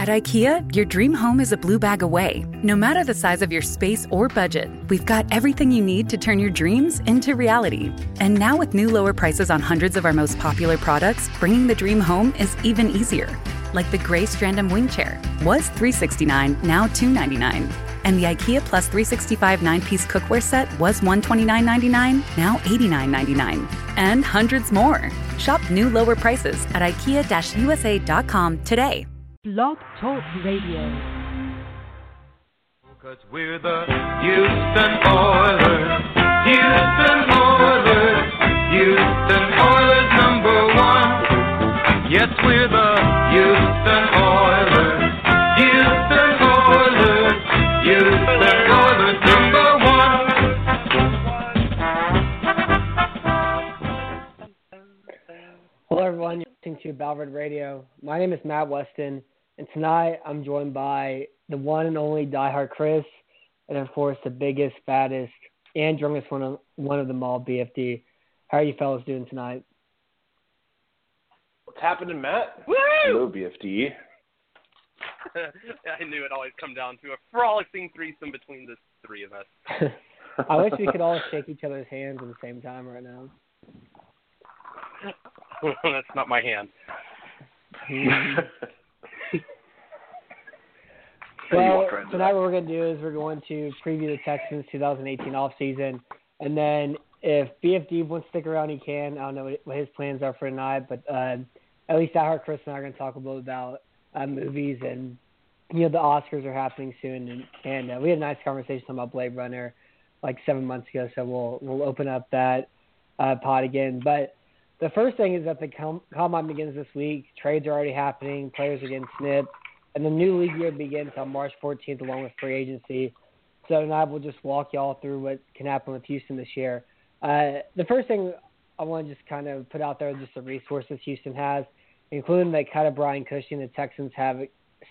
At IKEA, your dream home is a blue bag away. No matter the size of your space or budget, we've got everything you need to turn your dreams into reality. And now with new lower prices on hundreds of our most popular products, bringing the dream home is even easier. Like the gray Strandom wing chair was $369, now $299. And the IKEA Plus 365 9-piece cookware set was $129.99, now $89.99. And hundreds more. Shop new lower prices at IKEA-USA.com today. Blog Talk Radio. Cause we're the Houston Oilers, Houston Oilers, Houston Oilers #1. Yes, we're the Houston Oilers, Houston Oilers, Houston Oilers #1. Hello everyone, you're listening to Ballard Radio. My name is Matt Weston. And tonight, I'm joined by the one and only diehard Chris, and of course, the biggest, fattest, and drunkest one of them all, BFD. How are you fellas doing tonight? What's happening, Matt? Woo! Hello, BFD. I knew it'd always come down to a frolicking threesome between the three of us. I wish we could all shake each other's hands at the same time right now. That's not my hand. Well, tonight what we're going to do is we're going to preview the Texans 2018 offseason. And then if BFD wants to stick around, he can. I don't know what his plans are for tonight. But at least I heard Chris and I are going to talk a little about movies. And, the Oscars are happening soon. And we had a nice conversation about Blade Runner like 7 months ago. So we'll open up that pod again. But the first thing is that the combine begins this week. Trades are already happening. Players are getting snipped. And the new league year begins on March 14th along with free agency. So tonight we'll just walk y'all through what can happen with Houston this year. The first thing I want to just kind of put out there is just the resources Houston has, including the cut of Brian Cushing. The Texans have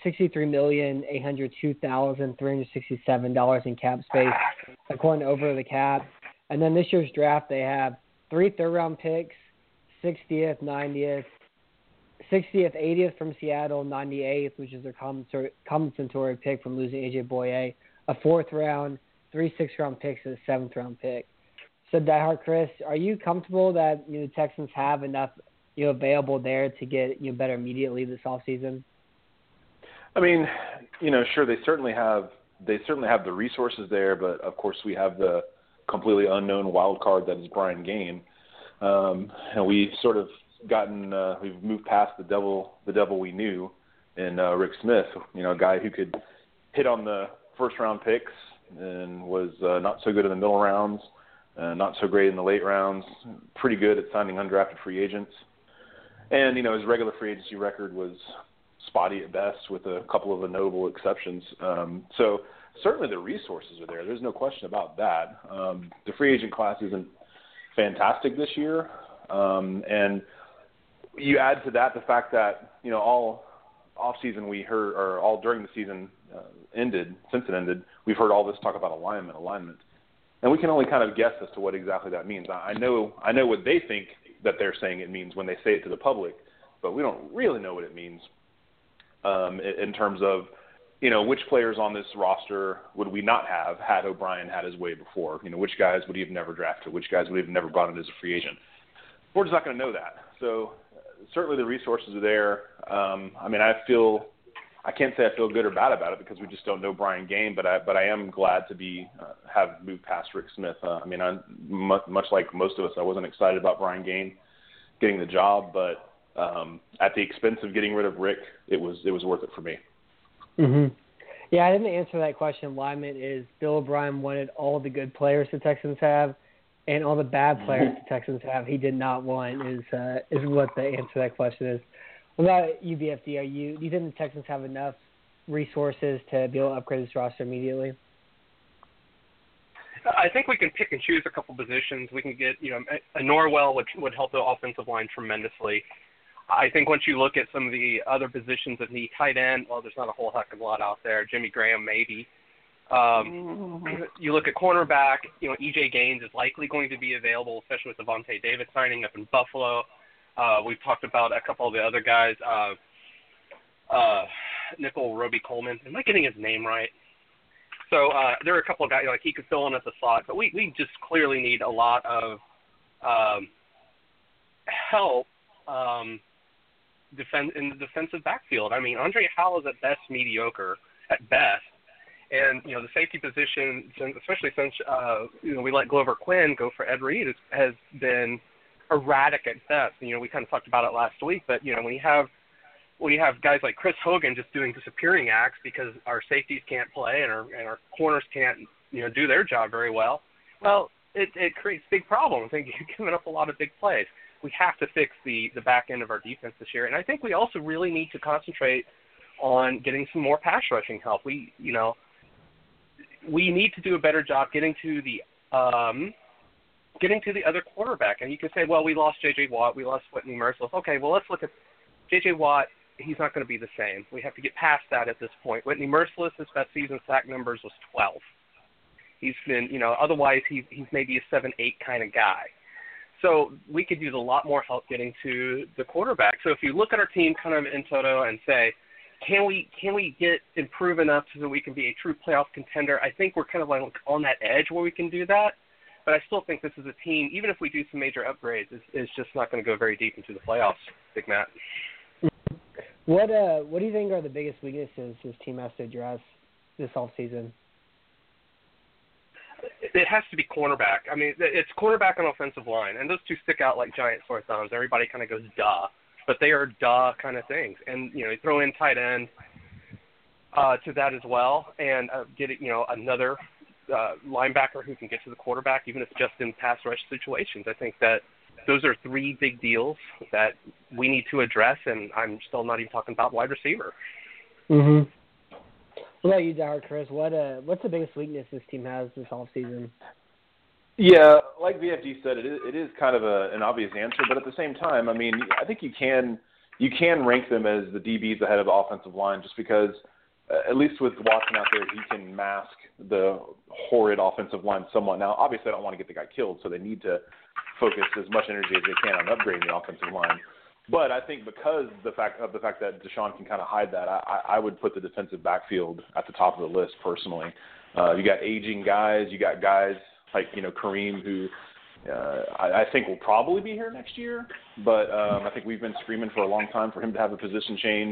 $63,802,367 in cap space, according to Over the Cap. And then this year's draft, they have 3 third-round picks, 60th, 90th, 60th, 80th from Seattle, 98th, which is their compensatory pick from losing A.J. Boye, a 4th round, 3 6th-round picks, and a 7th-round pick. So, diehard Chris, are you comfortable that the Texans have enough available there to get better immediately this offseason? I mean, sure, they certainly have the resources there, but of course we have the completely unknown wild card that is Brian Gaine, and we sort of we've moved past the devil we knew in Rick Smith, a guy who could hit on the first round picks and was not so good in the middle rounds, not so great in the late rounds, pretty good at signing undrafted free agents. And, his regular free agency record was spotty at best with a couple of notable exceptions. So certainly the resources are there. There's no question about that. The free agent class isn't fantastic this year. And you add to that the fact that, all offseason we heard, or all during the season since it ended, we've heard all this talk about alignment. And we can only kind of guess as to what exactly that means. I know what they think that they're saying it means when they say it to the public, but we don't really know what it means in terms of, which players on this roster would we not have had O'Brien had his way before? Which guys would he have never drafted? Which guys would he have never brought in as a free agent? We're just not going to know that. So certainly the resources are there. I can't say I feel good or bad about it because we just don't know Brian Gaine, but I am glad to have moved past Rick Smith. Much like most of us, I wasn't excited about Brian Gaine getting the job, but at the expense of getting rid of Rick, it was worth it for me. Mm-hmm. Yeah, I didn't answer that question. Alignment is Bill O'Brien wanted all the good players the Texans have, and all the bad players the Texans have he did not want is what the answer to that question is. What about you, BFD? Do you think the Texans have enough resources to be able to upgrade this roster immediately? I think we can pick and choose a couple positions. We can get, a Norwell, which would help the offensive line tremendously. I think once you look at some of the other positions at the tight end, well, there's not a whole heck of a lot out there. Jimmy Graham, maybe. You look at cornerback, E.J. Gaines is likely going to be available, especially with Devontae Davis signing up in Buffalo. We've talked about a couple of the other guys. nickel Roby Coleman. Am I getting his name right? So there are a couple of guys, like he could fill in at the slot, but we just clearly need a lot of help in the defensive backfield. I mean, Andre Howell is at best mediocre, at best. And, you know, the safety position, especially since, we let Glover Quinn go for Ed Reed, has been erratic at best. You know, we kind of talked about it last week, but, you know, when you have guys like Chris Hogan just doing disappearing acts because our safeties can't play and our corners can't, you know, do their job very well, it creates big problems. I think you're giving up a lot of big plays. We have to fix the back end of our defense this year. And I think we also really need to concentrate on getting some more pass rushing help. We need to do a better job getting to the other quarterback. And you can say, well, we lost J.J. Watt, we lost Whitney Mercilus. Okay, well, let's look at J.J. Watt. He's not going to be the same. We have to get past that at this point. Whitney Mercilus, his best season sack numbers was 12. He's been, otherwise he's maybe a 7-8 kind of guy. So we could use a lot more help getting to the quarterback. So if you look at our team kind of in toto and say, can we get improve enough so that we can be a true playoff contender? I think we're kind of like on that edge where we can do that. But I still think this is a team, even if we do some major upgrades, is just not going to go very deep into the playoffs, Big Matt. What do you think are the biggest weaknesses this team has to address this offseason? It has to be cornerback. I mean, it's cornerback and offensive line, and those two stick out like giant sore thumbs. Everybody kind of goes, duh. But they are duh kind of things. And, you throw in tight end to that as well and get, another linebacker who can get to the quarterback, even if just in pass rush situations. I think that those are three big deals that we need to address, and I'm still not even talking about wide receiver. Mm-hmm. What about you, Chris? What's the biggest weakness this team has this offseason? Yeah, like VFD said, it is kind of an obvious answer, but at the same time, I mean, I think you can rank them as the DBs ahead of the offensive line just because, at least with Watson out there, he can mask the horrid offensive line somewhat. Now, obviously, I don't want to get the guy killed, so they need to focus as much energy as they can on upgrading the offensive line. But I think because the fact that Deshaun can kind of hide that, I would put the defensive backfield at the top of the list personally. You got aging guys, you got guys like Kareem, who I think will probably be here next year, but I think we've been screaming for a long time for him to have a position change,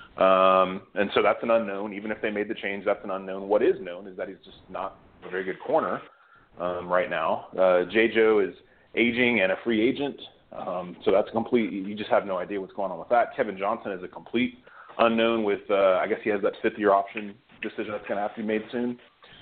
and so that's an unknown. Even if they made the change, that's an unknown. What is known is that he's just not a very good corner right now. J-Joe is aging and a free agent. So that's complete. You just have no idea what's going on with that. Kevin Johnson is a complete unknown with, I guess he has that fifth-year option decision that's going to have to be made soon.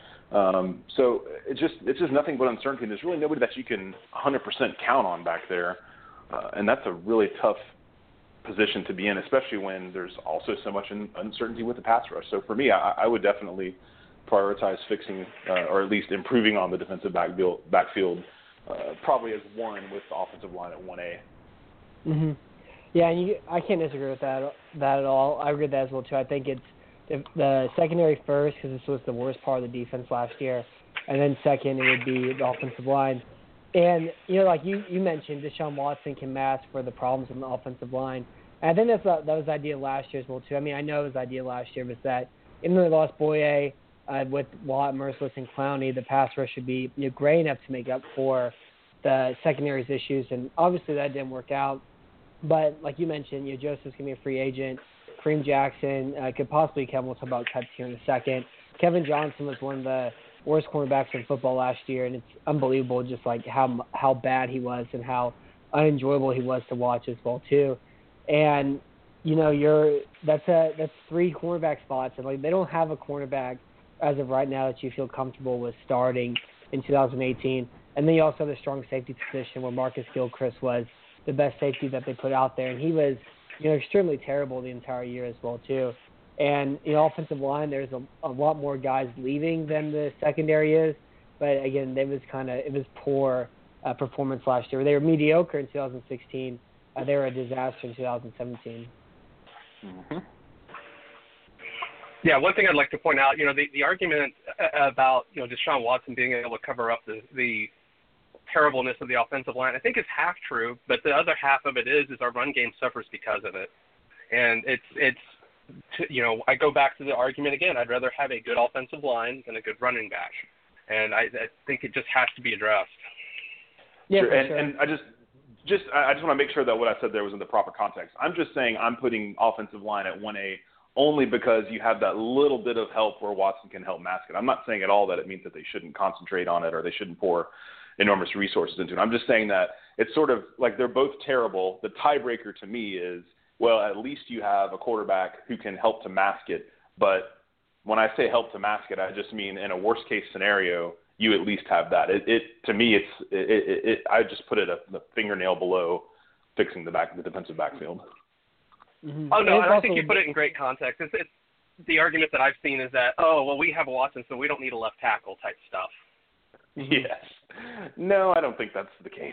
So it's just nothing but uncertainty. There's really nobody that you can 100% count on back there. And that's a really tough position to be in, especially when there's also so much uncertainty with the pass rush. So for me, I would definitely prioritize fixing or at least improving on the defensive backfield. Probably as one with the offensive line at 1A. Mm-hmm. Yeah, and I can't disagree with that at all. I agree with that as well, too. I think it's the secondary first because this was the worst part of the defense last year, and then second it would be the offensive line. And, like you mentioned, Deshaun Watson can mask for the problems on the offensive line. And I think that was the idea last year as well, too. I mean, I know it was the idea last year was that even though they lost Boye, with Watt, Mercilus, and Clowney, the pass rush should be great enough to make up for the secondary's issues, and obviously that didn't work out. But like you mentioned, Joseph's going to be a free agent. Kareem Jackson could possibly come. We'll talk about cuts here in a second. Kevin Johnson was one of the worst cornerbacks in football last year, and it's unbelievable just like how bad he was and how unenjoyable he was to watch as well too. And that's three cornerback spots, and like they don't have a cornerback as of right now that you feel comfortable with starting in 2018. And then you also have the strong safety position where Marcus Gilchrist was the best safety that they put out there. And he was, extremely terrible the entire year as well, too. And, offensive line, there's a lot more guys leaving than the secondary is. But, again, it was poor performance last year. They were mediocre in 2016. They were a disaster in 2017. Mm-hmm. Yeah, one thing I'd like to point out, the argument about, Deshaun Watson being able to cover up the terribleness of the offensive line, I think is half true, but the other half of it is our run game suffers because of it. And it's I go back to the argument again. I'd rather have a good offensive line than a good running back, and I think it just has to be addressed. Yeah, sure. Sure. And I just want to make sure that what I said there was in the proper context. I'm just saying I'm putting offensive line at 1A only because you have that little bit of help where Watson can help mask it. I'm not saying at all that it means that they shouldn't concentrate on it or they shouldn't pour enormous resources into it. I'm just saying that it's sort of like they're both terrible. The tiebreaker to me is, well, at least you have a quarterback who can help to mask it. But when I say help to mask it, I just mean in a worst-case scenario, you at least have that. To me, I just put it the fingernail below fixing the defensive backfield. Mm-hmm. Oh, no, I think you put it in great context. It's the argument that I've seen is that, we have a Watson, so we don't need a left tackle type stuff. Mm-hmm. Yes. No, I don't think that's the case.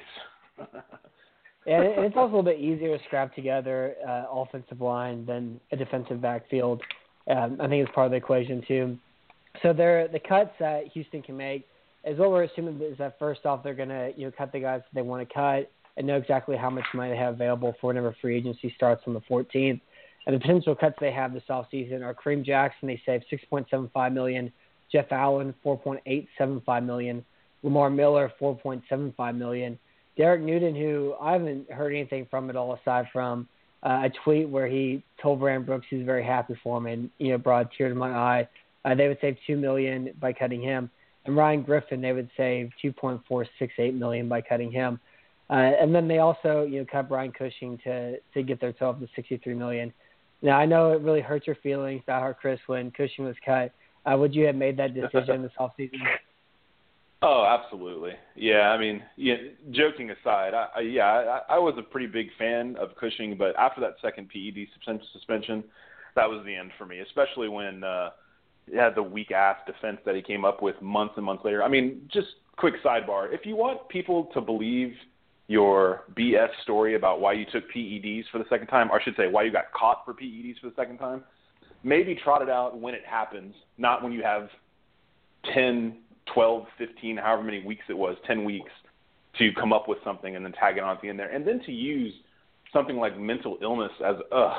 And it's also a little bit easier to scrap together offensive line than a defensive backfield. I think it's part of the equation, too. So the cuts that Houston can make is what we're assuming is that first off they're going to cut the guys that they want to cut and know exactly how much money they have available for whenever free agency starts on the 14th. And the potential cuts they have this offseason are Kareem Jackson, they save $6.75 million, Jeff Allen, $4.875 million, Lamar Miller, $4.75 million, Derek Newton, who I haven't heard anything from at all aside from a tweet where he told Brandon Brooks he was very happy for him and brought a tear to my eye. They would save $2 million by cutting him. And Ryan Griffin, they would save $2.468 million by cutting him. And then they also, cut Brian Cushing to get their total to $63 million. Now, I know it really hurts your feelings about how Chris when Cushing was cut. Would you have made that decision this offseason? Oh, absolutely. Yeah, I mean, joking aside, I was a pretty big fan of Cushing, but after that second PED suspension, that was the end for me, especially when he had the weak-ass defense that he came up with months and months later. I mean, just quick sidebar. If you want people to believe your BS story about why you took PEDs for the second time, or I should say why you got caught for PEDs for the second time, maybe trot it out when it happens, not when you have 10, 12, 15, however many weeks it was, 10 weeks, to come up with something and then tag it on at the end there. And then to use something like mental illness as,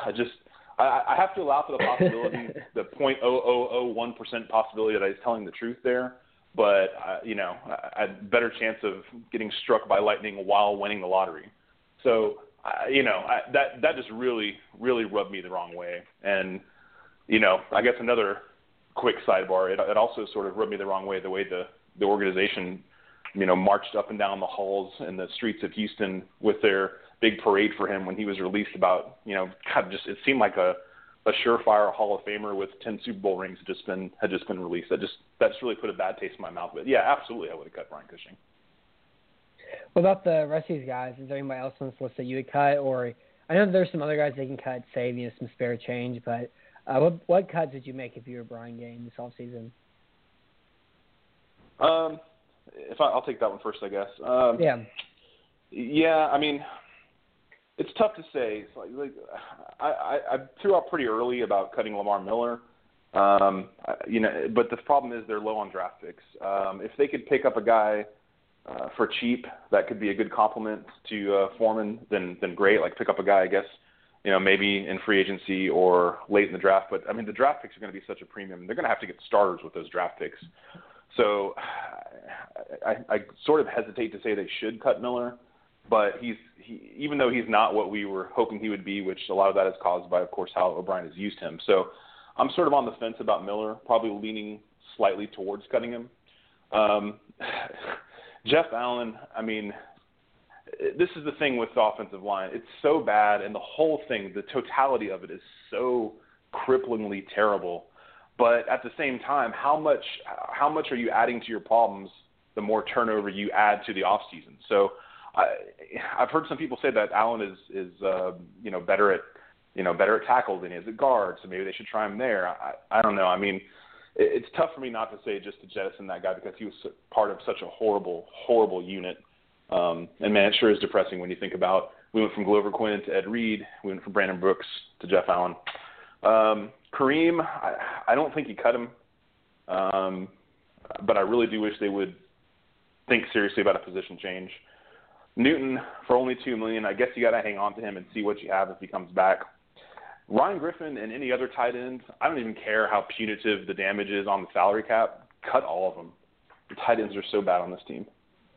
I have to allow for the possibility, the 0.0001% possibility that I was telling the truth there. But, I had better chance of getting struck by lightning while winning the lottery. So, that just really, really rubbed me the wrong way. And, I guess another quick sidebar, it also sort of rubbed me the wrong way, the way the organization, marched up and down the halls and the streets of Houston with their big parade for him when he was released about, it seemed like a surefire Hall of Famer with 10 Super Bowl rings had just been released. That's really put a bad taste in my mouth. But, yeah, absolutely I would have cut Brian Cushing. What about the rest of these guys? Is there anybody else on this list that you would cut? Or I know there's some other guys they can cut, save some spare change, but what cuts did you make if you were Brian Gaines this offseason? I'll take that one first, I guess. Yeah, I mean, it's tough to say. It's I threw out pretty early about cutting Lamar Miller, but the problem is they're low on draft picks. If they could pick up a guy for cheap that could be a good complement to Foreman, then great. Like pick up a guy, I guess, maybe in free agency or late in the draft. But, I mean, the draft picks are going to be such a premium. They're going to have to get starters with those draft picks. So I sort of hesitate to say they should cut Miller. But even though he's not what we were hoping he would be, which a lot of that is caused by, of course, how O'Brien has used him. So I'm sort of on the fence about Miller, probably leaning slightly towards cutting him. Jeff Allen, I mean, this is the thing with the offensive line. It's so bad, and the whole thing, the totality of it is so cripplingly terrible. But at the same time, how much are you adding to your problems the more turnover you add to the offseason? So I've heard some people say that Allen is better at tackle than he is at guard, so maybe they should try him there. I don't know. I mean, it's tough for me not to say just to jettison that guy because he was part of such a horrible, horrible unit. And man, it sure is depressing when you think about we went from Glover Quinn to Ed Reed, we went from Brandon Brooks to Jeff Allen. Kareem, I don't think he cut him, but I really do wish they would think seriously about a position change. Newton for only $2 million. I guess you got to hang on to him and see what you have if he comes back. Ryan Griffin and any other tight end, I don't even care how punitive the damage is on the salary cap. Cut all of them. The tight ends are so bad on this team.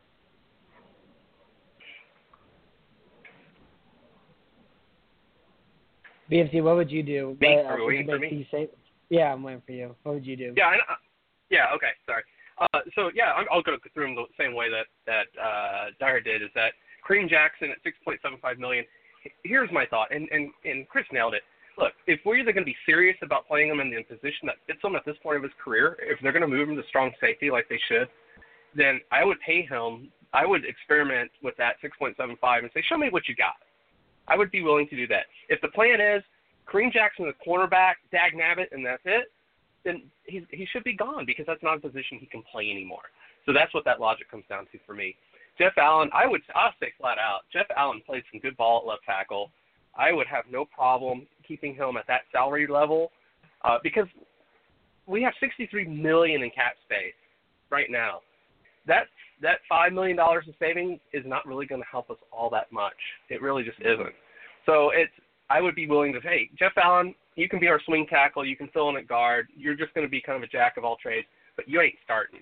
BFC, what would you do? Me? Are we waiting for me? Yeah, I'm waiting for you. What would you do? Yeah. Okay. Sorry. I'll go through them the same way that Dyer did. Is that Kareem Jackson at $6.75 million? Here's my thought, and Chris nailed it. Look, if we're either going to be serious about playing him in the position that fits him at this point of his career, if they're going to move him to strong safety like they should, then I would pay him. I would experiment with that 6.75 and say, show me what you got. I would be willing to do that. If the plan is Kareem Jackson, the cornerback, Dag Nabbit, and that's it, then he should be gone because that's not a position he can play anymore. So that's what that logic comes down to for me. Jeff Allen, I'll say flat out, Jeff Allen played some good ball at left tackle. I would have no problem keeping him at that salary level because we have $63 million in cap space right now. That $5 million in savings is not really going to help us all that much. It really just isn't. So I would be willing to say, hey, Jeff Allen, you can be our swing tackle. You can fill in at guard. You're just going to be kind of a jack of all trades, but you ain't starting.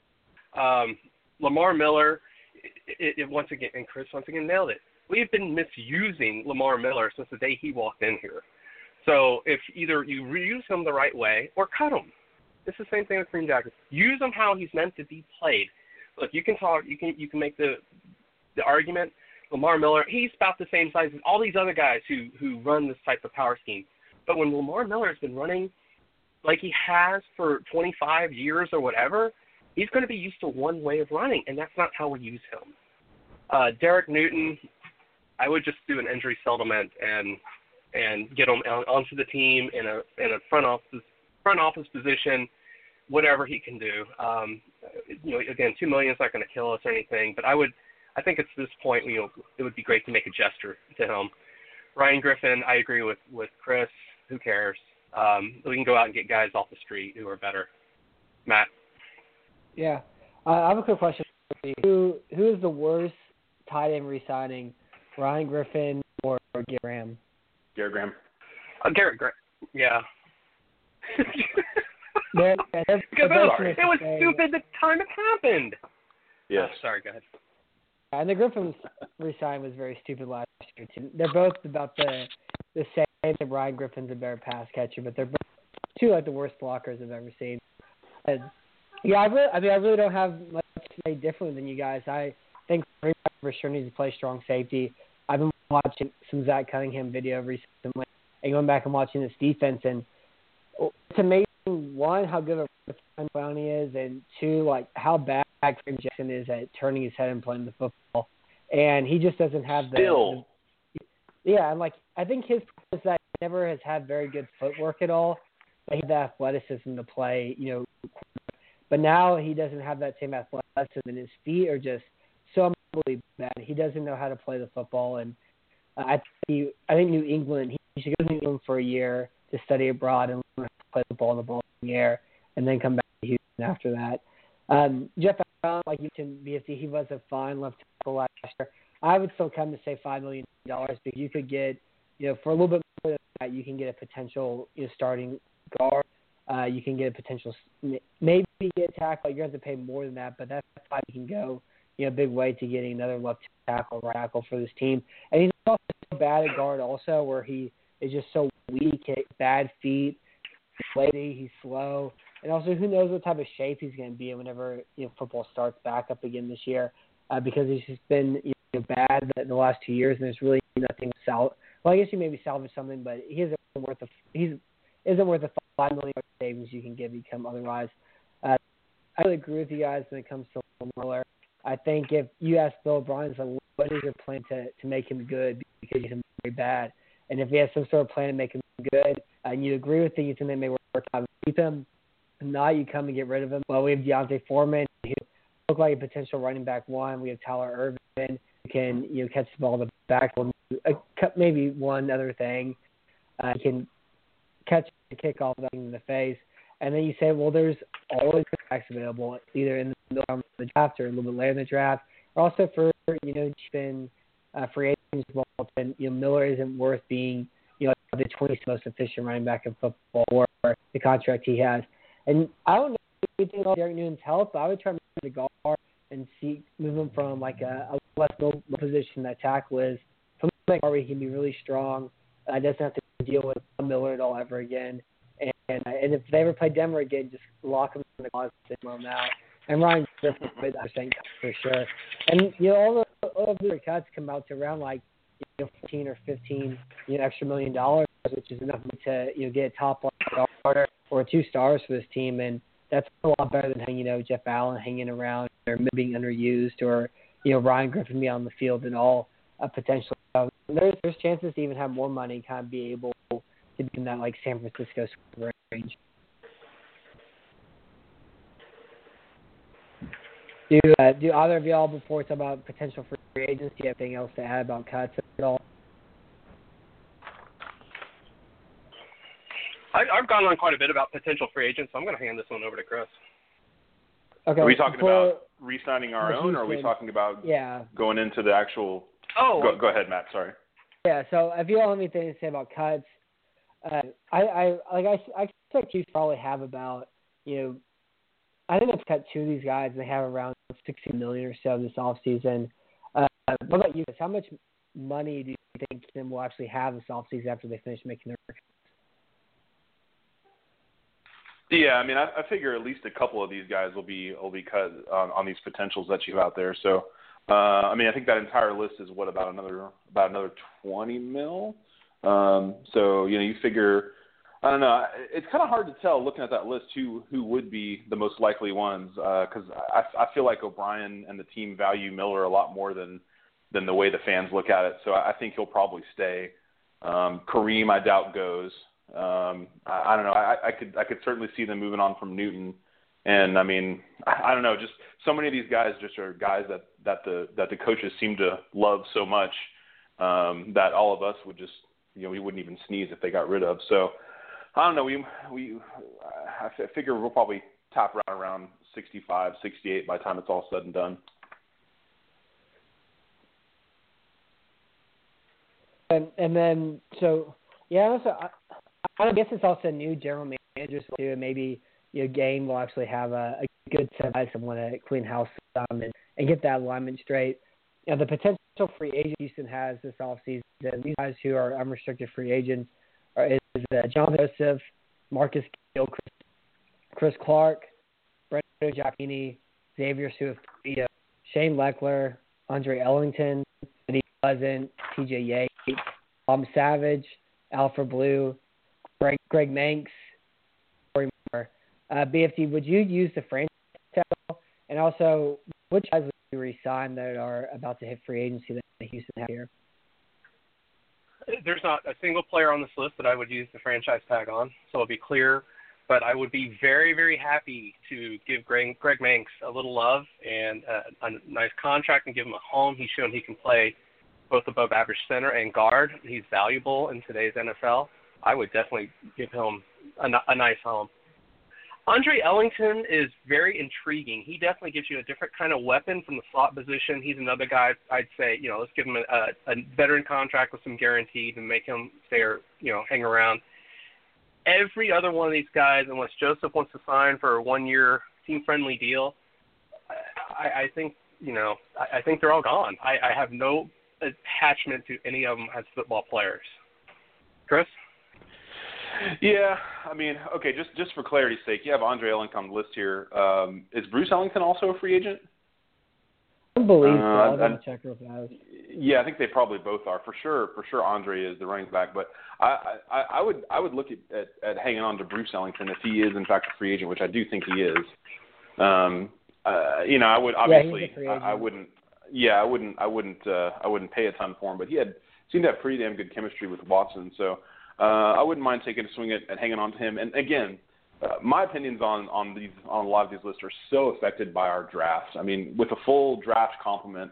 Lamar Miller, once again, and Chris once again nailed it. We have been misusing Lamar Miller since the day he walked in here. So if either you reuse him the right way or cut him. It's the same thing with Kareem Jackson. Use him how he's meant to be played. Look, you can make the argument. Lamar Miller, he's about the same size as all these other guys who run this type of power scheme. But when Lamar Miller has been running like he has for 25 years or whatever, he's going to be used to one way of running, and that's not how we use him. Derek Newton, I would just do an injury settlement and get him onto the team in a front office position, whatever he can do. Again, $2 million is not going to kill us or anything, but I think at this point, it would be great to make a gesture to him. Ryan Griffin, I agree with Chris. Who cares? We can go out and get guys off the street who are better. Matt. Yeah, I have a quick question for you. Who is the worst tight end re-signing, Ryan Griffin or Garrett Graham? Garrett Graham. Garrett Graham. Yeah. Because it was stupid the time it happened. Yes. Oh, sorry, go ahead. And the Griffin re-sign was very stupid last year too. They're both about the same. That Ryan Griffin's a better pass catcher, but they're both two like the worst blockers I've ever seen. And, I really don't have much to say different than you guys. I think for sure needs to play strong safety. I've been watching some Zach Cunningham video recently and going back and watching this defense, and it's amazing, one, how good of a running he is, and two, like how bad Kareem Jackson is at turning his head and playing the football. And he just doesn't have and I think his problem is that he never has had very good footwork at all. He had the athleticism to play, but now he doesn't have that same athleticism, and his feet are just so unbelievably bad. He doesn't know how to play the football, and I think New England, he should go to New England for a year to study abroad and learn how to play the ball in the air, and then come back to Houston after that. Jeff Allen, like you mentioned, BFC, he was a fine left tackle last year. I would still come to say $5 million because you could get, for a little bit more than that, you can get a potential starting guard. You can get a potential, maybe get a tackle. You're going to have to pay more than that, but that's how you can go, a big way to getting another left tackle, right tackle for this team. And he's also so bad at guard also, where he is just so weak, bad feet, he's lazy, he's slow. And also, who knows what type of shape he's going to be in whenever football starts back up again this year, because he's just been bad the last 2 years, and there's really nothing to salvage. Well, I guess you maybe salvage something, but he isn't worth the $5 million savings you can give him otherwise. I really agree with you guys when it comes to Miller. I think if you ask Bill O'Brien, what is your plan to make him good, because he's very bad, and if he has some sort of plan to make him good, and you agree with it, you think they may work out to keep him. If not, you come and get rid of him. Well, we have Deontay Foreman, who look like a potential running back one. We have Tyler Ervin, who can catch the ball in the backfield. Maybe one other thing, he can catch the kickoff in the face. And then you say, well, there's always backs available, either in the middle of the draft or a little bit later in the draft, or also for free agents as well. And Miller isn't worth being the 20th most efficient running back in football, or the contract he has. And I don't know anything about Derek Newton's health, but I would try to move the guard and move him from like a less mobile position that tackle is, from a guard where he can be really strong. Doesn't have to deal with Millard all ever again. And if they ever play Denver again, just lock him in the closet on that. And Ryan Griffin with % for sure. And all of the cuts come out to around like 14 or 15 extra $1 million, which is enough to get a top line starter or 2 stars for this team, and that's a lot better than having Jeff Allen hanging around or being underused, or Ryan Griffin be on the field and all potentially. There's chances to even have more money, kind of be able to be in that like San Francisco range. Do either of y'all, before we talk about potential free agents, do you have anything else to add about cuts at all? I've gone on quite a bit about potential free agents, so I'm going to hand this one over to Chris. Okay. Are we talking about re-signing our own, or are we talking about going into the actual? Oh, go ahead, Matt. Sorry. Yeah. So if you all have anything to say about cuts, I expect you probably have about I think they've cut 2 of these guys, and they have around $60 million or so this offseason. What about you guys? How much money do you think Tim will actually have this offseason after they finish making their cuts? Yeah, I mean, I figure at least a couple of these guys will be cut on these potentials that you have out there. So, I mean, I think that entire list is about another 20 mil. So you figure. I don't know. It's kind of hard to tell looking at that list who would be the most likely ones, because I feel like O'Brien and the team value Miller a lot more than the way the fans look at it. So I think he'll probably stay. Kareem, I doubt goes. I don't know. I could certainly see them moving on from Newton, and I mean, I don't know. Just so many of these guys just are guys that the coaches seem to love so much that all of us would just we wouldn't even sneeze if they got rid of. So. I don't know. I figure we'll probably top around 65, 68 by the time it's all said and done. And then also I guess it's also new general managers too. And maybe Game will actually have a good set of guys that want to clean house and get that alignment straight. The potential free agent Houston has this offseason. These guys who are unrestricted free agents is Jonathan Joseph, Marcus Gill, Chris Clark, Brendan Giacchini, Xavier Su'a-Filo, Shane Leckler, Andre Ellington, Eddie Pleasant, T.J. Yates, Tom Savage, Alfred Blue, Greg Manx, Corey Moore. BFD, would you use the franchise tag? And also, which guys would you re-sign that are about to hit free agency that Houston has here? There's not a single player on this list that I would use the franchise tag on, so it'll be clear. But I would be very, very happy to give Greg Manx a little love and a nice contract and give him a home. He's shown he can play both above average center and guard. He's valuable in today's NFL. I would definitely give him a nice home. Andre Ellington is very intriguing. He definitely gives you a different kind of weapon from the slot position. He's another guy I'd say, let's give him a veteran contract with some guaranteed and make him stay or, hang around. Every other one of these guys, unless Joseph wants to sign for a 1-year team-friendly deal, I think, I think they're all gone. I have no attachment to any of them as football players. Chris? Yeah, I mean, okay, just for clarity's sake, you have Andre Ellington on the list here. Is Bruce Ellington also a free agent? I believe so. I'll double check real fast. Yeah, I think they probably both are. For sure, Andre is the running back. But I would look at hanging on to Bruce Ellington if he is in fact a free agent, which I do think he is. I would obviously I wouldn't pay a ton for him, but he seemed to have pretty damn good chemistry with Watson. So I wouldn't mind taking a swing at hanging on to him. And again, my opinions on a lot of these lists are so affected by our drafts. I mean, with a full draft complement,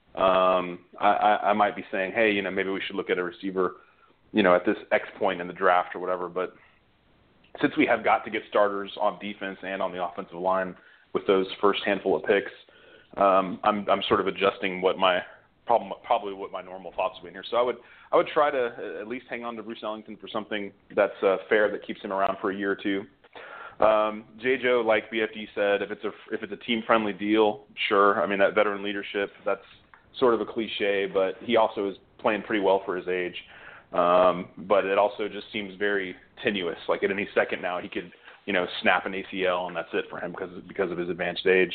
I might be saying, hey, maybe we should look at a receiver, at this X point in the draft or whatever. But since we have got to get starters on defense and on the offensive line with those first handful of picks, I'm sort of adjusting what my probably what my normal thoughts would be in here. So I would try to at least hang on to Bruce Ellington for something that's fair, that keeps him around for a year or two. J-Joe, like BFD said, if it's a team-friendly deal, sure. I mean, that veteran leadership, that's sort of a cliche, but he also is playing pretty well for his age. But it also just seems very tenuous. Like at any second now, he could, snap an ACL and that's it for him because of his advanced age.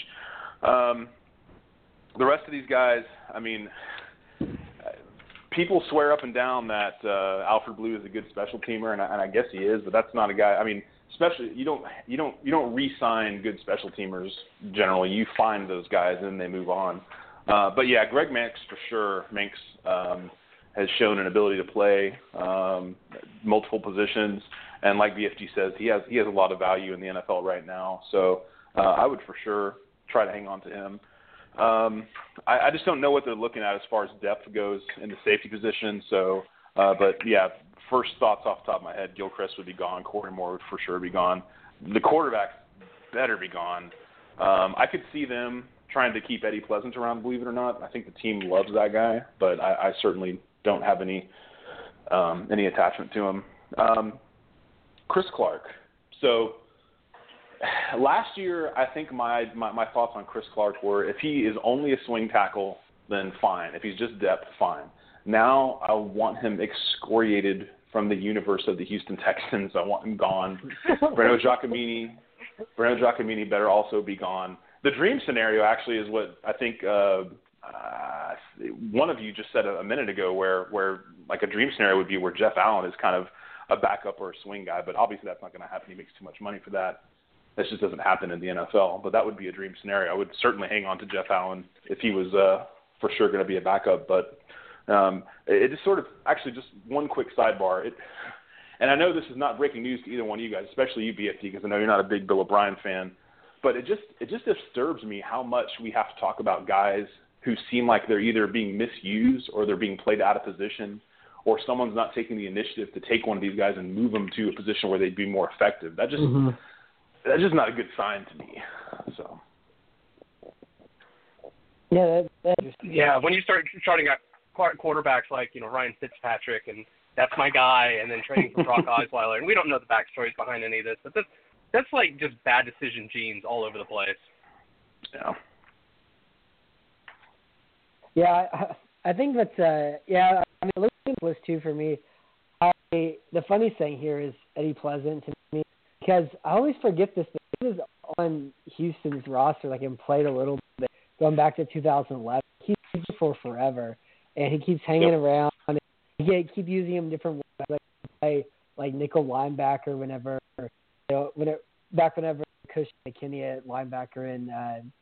The rest of these guys, I mean, people swear up and down that Alfred Blue is a good special teamer, and I guess he is, but that's not a guy. I mean, especially you don't re-sign good special teamers generally. You find those guys and then they move on. But yeah, Greg Manx for sure. Manx has shown an ability to play multiple positions, and like BFG says, he has a lot of value in the NFL right now. So I would for sure try to hang on to him. I just don't know what they're looking at as far as depth goes in the safety position. So, but yeah, first thoughts off the top of my head, Gilchrist would be gone. Corey Moore would for sure be gone. The quarterbacks better be gone. I could see them trying to keep Eddie Pleasant around, believe it or not. I think the team loves that guy, but I certainly don't have any attachment to him. Chris Clark. So last year, I think my thoughts on Chris Clark were, if he is only a swing tackle, then fine. If he's just depth, fine. Now I want him excoriated from the universe of the Houston Texans. I want him gone. Breno Giacomini better also be gone. The dream scenario actually is what I think one of you just said a minute ago, where like a dream scenario would be where Jeff Allen is kind of a backup or a swing guy, but obviously that's not going to happen. He makes too much money for that. That just doesn't happen in the NFL, but that would be a dream scenario. I would certainly hang on to Jeff Allen if he was for sure going to be a backup, but it is sort of actually just one quick sidebar. And I know this is not breaking news to either one of you guys, especially you, BFD, because I know you're not a big Bill O'Brien fan, but it just disturbs me how much we have to talk about guys who seem like they're either being misused or they're being played out of position, or someone's not taking the initiative to take one of these guys and move them to a position where they'd be more effective. That's just not a good sign to me. So. Yeah, yeah. When you start charting out quarterbacks like Ryan Fitzpatrick and that's my guy, and then trading for Brock Osweiler, and we don't know the backstories behind any of this, but that's like just bad decision genes all over the place. Yeah. Yeah, I think that's yeah. I mean, look at the list too for me. The funny thing here is Eddie Pleasant to me, because I always forget this. He was on Houston's roster, like, and played a little bit going back to 2011. He's been for forever, and he keeps hanging around. He keep using him different ways, like play like nickel linebacker whenever Cush McKinney at linebacker in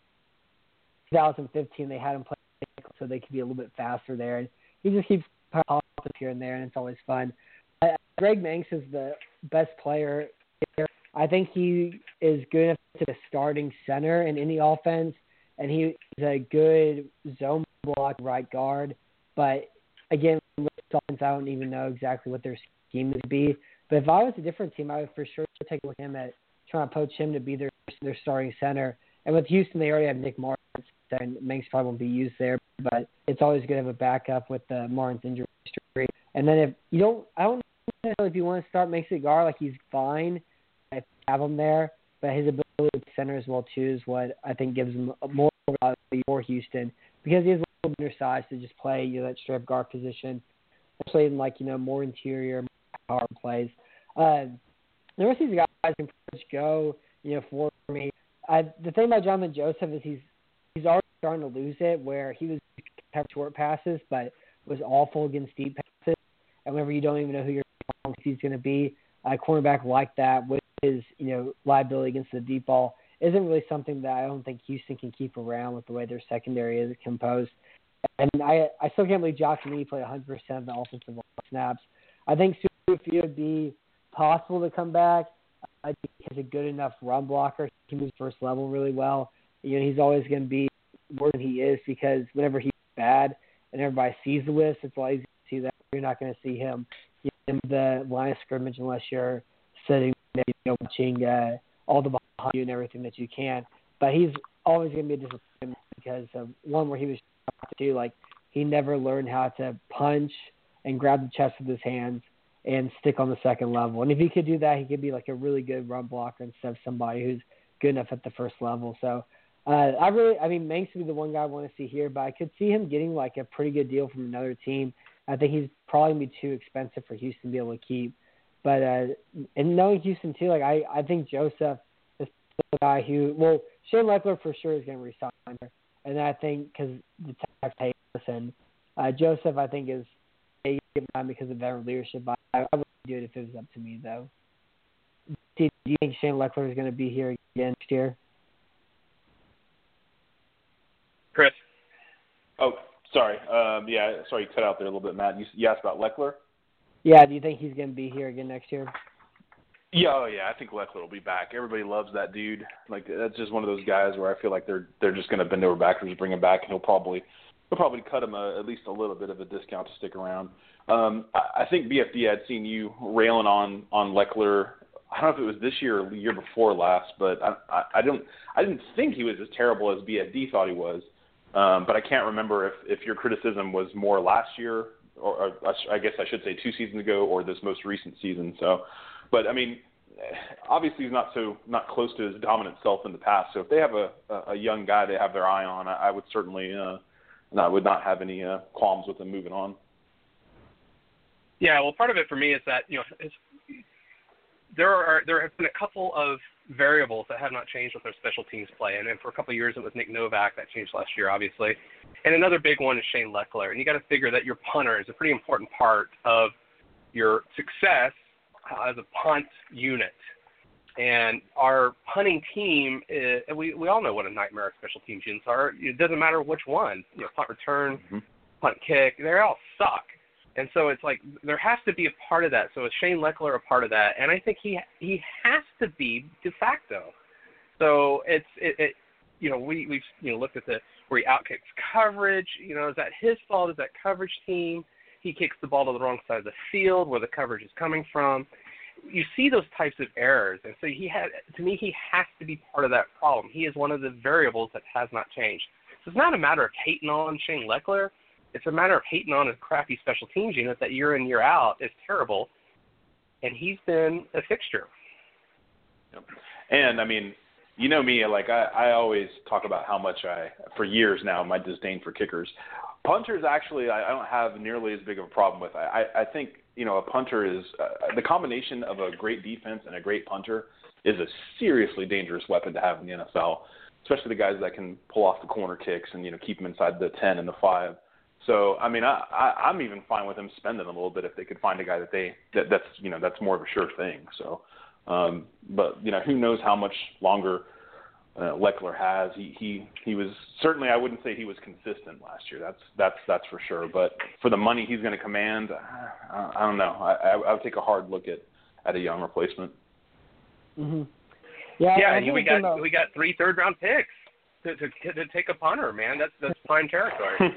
2015, they had him play nickel so they could be a little bit faster there. And he just keeps popping up here and there, and it's always fun. Greg Manx is the best player here. I think he is good enough to be a starting center in any offense, and he's a good zone block right guard. But again, I don't even know exactly what their scheme would be. But if I was a different team, I would for sure take a look at him at trying to poach him to be their starting center. And with Houston, they already have Nick Martin, and Manx probably won't be used there. But it's always good to have a backup with Martin's injury history. And then I don't know if you want to start Manx at guard, like he's fine if you have him there. But his ability to center as well too is what I think gives him more value for Houston, because he is a little bit undersized to just play that straight up guard position, especially in more interior, more power plays. The rest of these guys can pretty much go for me. The thing about Jonathan Joseph is he's already starting to lose it, where he was having short passes but was awful against deep passes. And whenever you don't even know who your he's going to be, a cornerback like that with his liability against the deep ball isn't really something that I don't think Houston can keep around with the way their secondary is composed. And I still can't believe Josh Lee played 100% of the offensive line snaps. I think Sufi would be possible to come back. I think he's a good enough run blocker. He moves first level really well. He's always going to be more than he is, because whenever he's bad and everybody sees the list, it's a lot easier to see that. You're not going to see him in the line of scrimmage unless you're sitting there, watching all the behind you and everything that you can. But he's always going to be a disappointment because of one where he was to do, like, he never learned how to punch and grab the chest with his hands and stick on the second level. And if he could do that, he could be like a really good run blocker instead of somebody who's good enough at the first level. So Manx would be the one guy I want to see here, but I could see him getting like a pretty good deal from another team. I think he's probably going to be too expensive for Houston to be able to keep. But and knowing Houston too, like I think Joseph is the guy who, well, Shane Lechler for sure is going to resign her. And I think because the tax pay person, Joseph I think is a good because of veteran leadership. But I wouldn't do it if it was up to me though. Do you think Shane Lechler is going to be here again next year? Chris? Oh, sorry. Sorry you cut out there a little bit, Matt. You asked about Lechler? Yeah, do you think he's going to be here again next year? Yeah, I think Lechler will be back. Everybody loves that dude. Like, that's just one of those guys where I feel like they're just going to bend over backwards, bring him back, and he'll probably cut him at least a little bit of a discount to stick around. I think BFD, I'd seen you railing on Lechler. I don't know if it was this year or the year before last, but I didn't think he was as terrible as BFD thought he was. But I can't remember if your criticism was more last year, or I guess I should say 2 seasons ago, or this most recent season. So, but I mean, obviously he's not close to his dominant self in the past. So if they have a young guy they have their eye on, I would certainly I would not have any qualms with him moving on. Yeah, well, part of it for me is that there have been a couple of variables that have not changed with their special teams play. And then for a couple of years, it was Nick Novak. That changed last year, obviously. And another big one is Shane Lechler. And you got to figure that your punter is a pretty important part of your success as a punt unit. And our punting team, we all know what a nightmare our special teams units are. It doesn't matter which one, punt return, punt kick, they all suck. And so it's like there has to be a part of that. So is Shane Lechler a part of that? And I think he has to be de facto. So we've looked at where he outkicks coverage. Is that his fault? Is that coverage team? He kicks the ball to the wrong side of the field where the coverage is coming from. You see those types of errors, and so he has to be part of that problem. He is one of the variables that has not changed. So it's not a matter of hating on Shane Lechler. It's a matter of hating on a crappy special teams unit that year in, year out is terrible, and he's been a fixture. Yep. And, I mean, you know me, like I always talk about how much for years now, my disdain for kickers. Punters, actually, I don't have nearly as big of a problem with. I think, a punter is the combination of a great defense and a great punter is a seriously dangerous weapon to have in the NFL, especially the guys that can pull off the corner kicks and, keep them inside the 10 and the 5. So, I mean, I'm even fine with them spending a little bit if they could find a guy that's more of a sure thing. So, but who knows how much longer Lechler has. He was certainly, I wouldn't say he was consistent last year. That's for sure. But for the money he's going to command, I don't know. I would take a hard look at a young replacement. Mm-hmm. Yeah, and we got 3 third-round picks to take a punter, man. That's prime territory.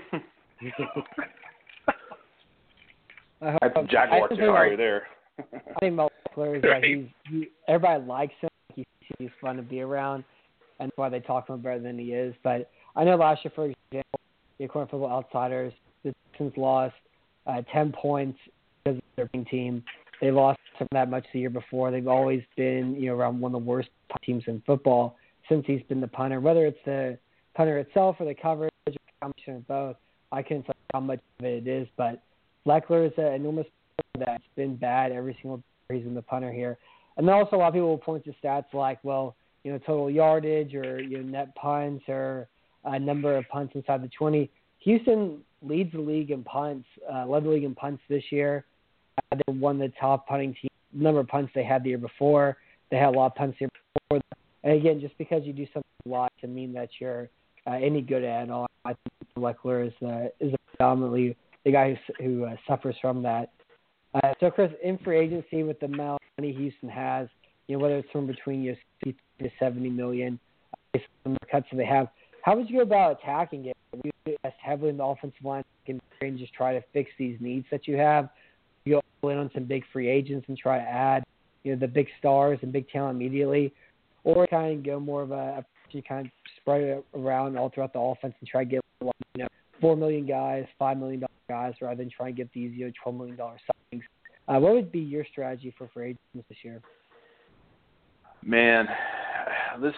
That's Jaguar territory there. I think Lechler is that everybody likes him. He's fun to be around, and that's why they talk to him better than he is. But I know last year, for example, according to Football Outsiders, the Texans lost 10 points because of their team. They lost that much the year before. They've always been, around one of the worst teams in football since he's been the punter. Whether it's the punter itself or the coverage or a combination of both, I can't tell how much of it is. But Lechler is an enormous player that's been bad every single year he's been the punter here. And then also a lot of people will point to stats like, total yardage or net punts or number of punts inside the 20. Houston leads the league in punts, led the league in punts this year. They won the top punting team, number of punts they had the year before. They had a lot of punts the year before. And again, just because you do something a lot to mean that you're any good at it all, I think Lechler is predominantly the guy who suffers from that. So, Chris, in free agency with the amount of money Houston has, whether it's from between $60 to $70 million, the cuts that they have, how would you go about attacking it? Would you invest heavily in the offensive line and just try to fix these needs that you have? You go in on some big free agents and try to add, the big stars and big talent immediately, or kind of go more of you kind of spread it around all throughout the offense and try to get $4 million guys, $5 million guys, rather than try and get these $12 million signings. What would be your strategy for free agents this year? Man, this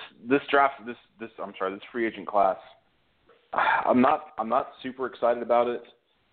free agent class, I'm not super excited about it.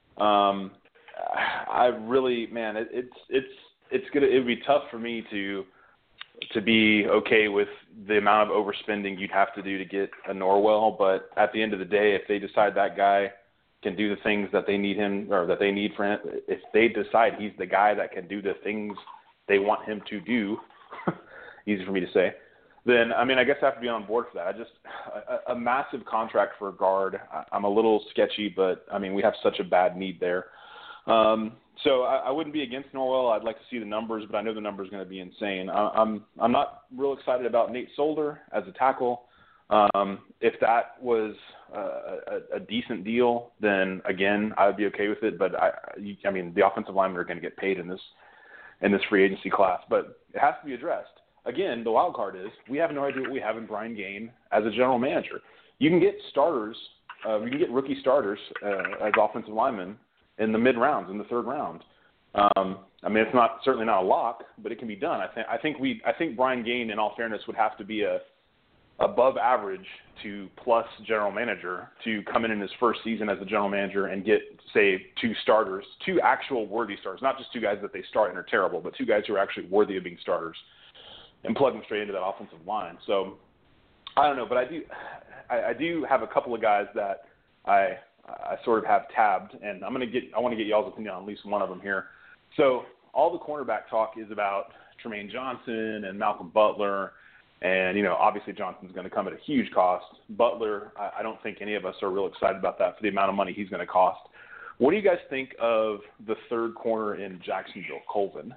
I really, man, it would be tough for me to be okay with the amount of overspending you'd have to do to get a Norwell. But at the end of the day, if they decide that guy can do the things that they need him or that they need for him, if they decide he's the guy that can do the things they want him to do, easy for me to say, then, I mean, I guess I have to be on board for that. A massive contract for a guard, I'm a little sketchy, but, I mean, we have such a bad need there. So I wouldn't be against Norwell. I'd like to see the numbers, but I know the numbers are going to be insane. I'm not real excited about Nate Solder as a tackle. If that was a decent deal, then, again, I would be okay with it. But, I mean, the offensive linemen are going to get paid in this free agency class. But it has to be addressed. Again, the wild card is we have no idea what we have in Brian Gaine as a general manager. You can get starters, you can get rookie starters as offensive linemen in the mid rounds, in the third round. I mean, it's certainly not a lock, but it can be done. I think Brian Gaine, in all fairness, would have to be a above average to plus general manager to come in his first season as a general manager and get, say, two actual worthy starters, not just two guys that they start and are terrible, but two guys who are actually worthy of being starters, and plug them straight into that offensive line. So I don't know, but I do have a couple of guys that I sort of have tabbed, and I want to get y'all's opinion on at least one of them here. So all the cornerback talk is about Tremaine Johnson and Malcolm Butler, and obviously Johnson's going to come at a huge cost. Butler, I don't think any of us are real excited about that for the amount of money he's going to cost. What do you guys think of the third corner in Jacksonville, Colvin?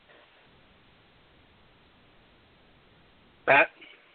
Pat?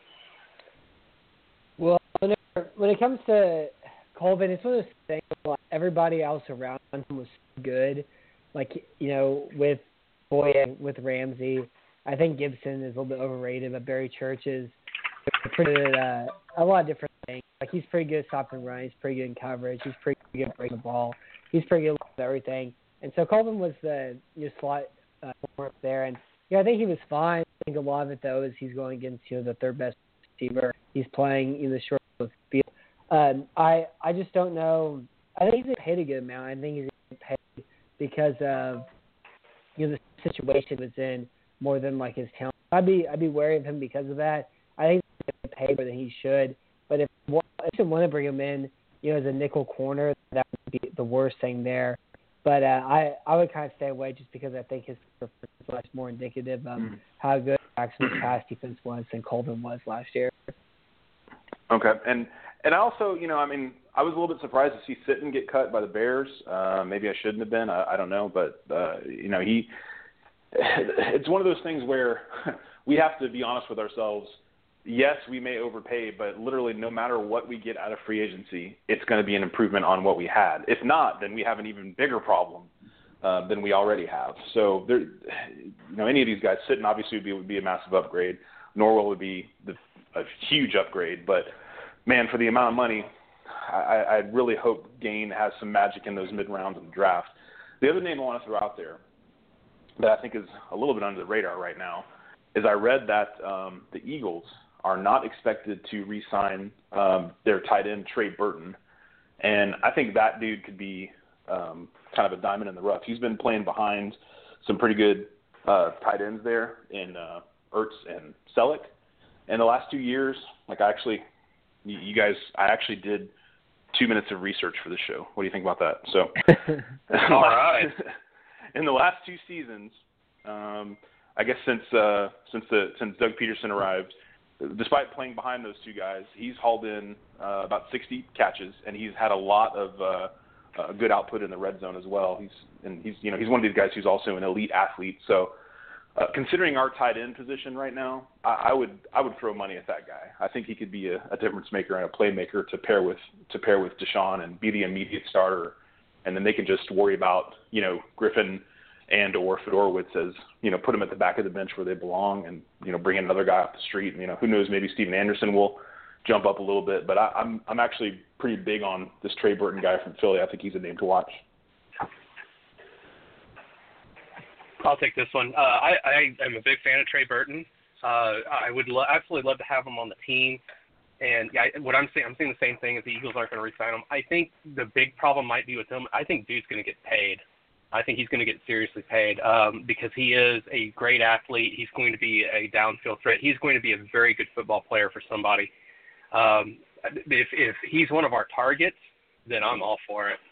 Well, when it comes to Colvin, it's one of those things. Everybody else around him was good, with Boyd, with Ramsey. I think Gibson is a little bit overrated, but Barry Church is pretty good at a lot of different things. He's pretty good at stopping run. He's pretty good in coverage. He's pretty good at breaking the ball. He's pretty good at everything. And so Colvin was the slot corner up there, and I think he was fine. I think a lot of it, though, is he's going against the third best receiver. He's playing in the short of the field. I just don't know. I think he's paid a good amount. I think he's paid because of the situation he was in more than his talent. I'd be wary of him because of that. I think he's paid more than he should. But if you want to bring him in, as a nickel corner, that would be the worst thing there. But I would kind of stay away just because I think his performance was more indicative of how good Jackson's pass defense was than Colvin was last year. Okay, and I also, I was a little bit surprised to see Sitton get cut by the Bears. Maybe I shouldn't have been. I don't know, but it's one of those things where we have to be honest with ourselves. Yes, we may overpay, but literally no matter what we get out of free agency, it's going to be an improvement on what we had. If not, then we have an even bigger problem than we already have. So, any of these guys, Sitton obviously would be a massive upgrade. Norwell would be a huge upgrade. But, man, for the amount of money, I really hope Gaine has some magic in those mid-rounds of the draft. The other name I want to throw out there that I think is a little bit under the radar right now is I read that the Eagles are not expected to re-sign their tight end, Trey Burton. And I think that dude could be kind of a diamond in the rough. He's been playing behind some pretty good tight ends there in Ertz and Selleck. And the last 2 years, I actually did 2 minutes of research for the show. What do you think about that? So, all right. In the last 2 seasons, I guess since Doug Peterson arrived, despite playing behind those two guys, he's hauled in about 60 catches, and he's had a lot of good output in the red zone as well. He's one of these guys who's also an elite athlete. So, considering our tight end position right now, I would throw money at that guy. I think he could be a difference maker and a playmaker to pair with Deshaun and be the immediate starter, and then they can just worry about Griffin and or Fedorowicz as, put them at the back of the bench where they belong and, bring in another guy off the street. And, who knows, maybe Steven Anderson will jump up a little bit. But I'm actually pretty big on this Trey Burton guy from Philly. I think he's a name to watch. I'll take this one. I am a big fan of Trey Burton. I would absolutely love to have him on the team. And what I'm seeing the same thing, is the Eagles aren't going to re-sign him. I think the big problem might be with him. I think dude's going to get paid. I think he's going to get seriously paid because he is a great athlete. He's going to be a downfield threat. He's going to be a very good football player for somebody. If he's one of our targets, then I'm all for it.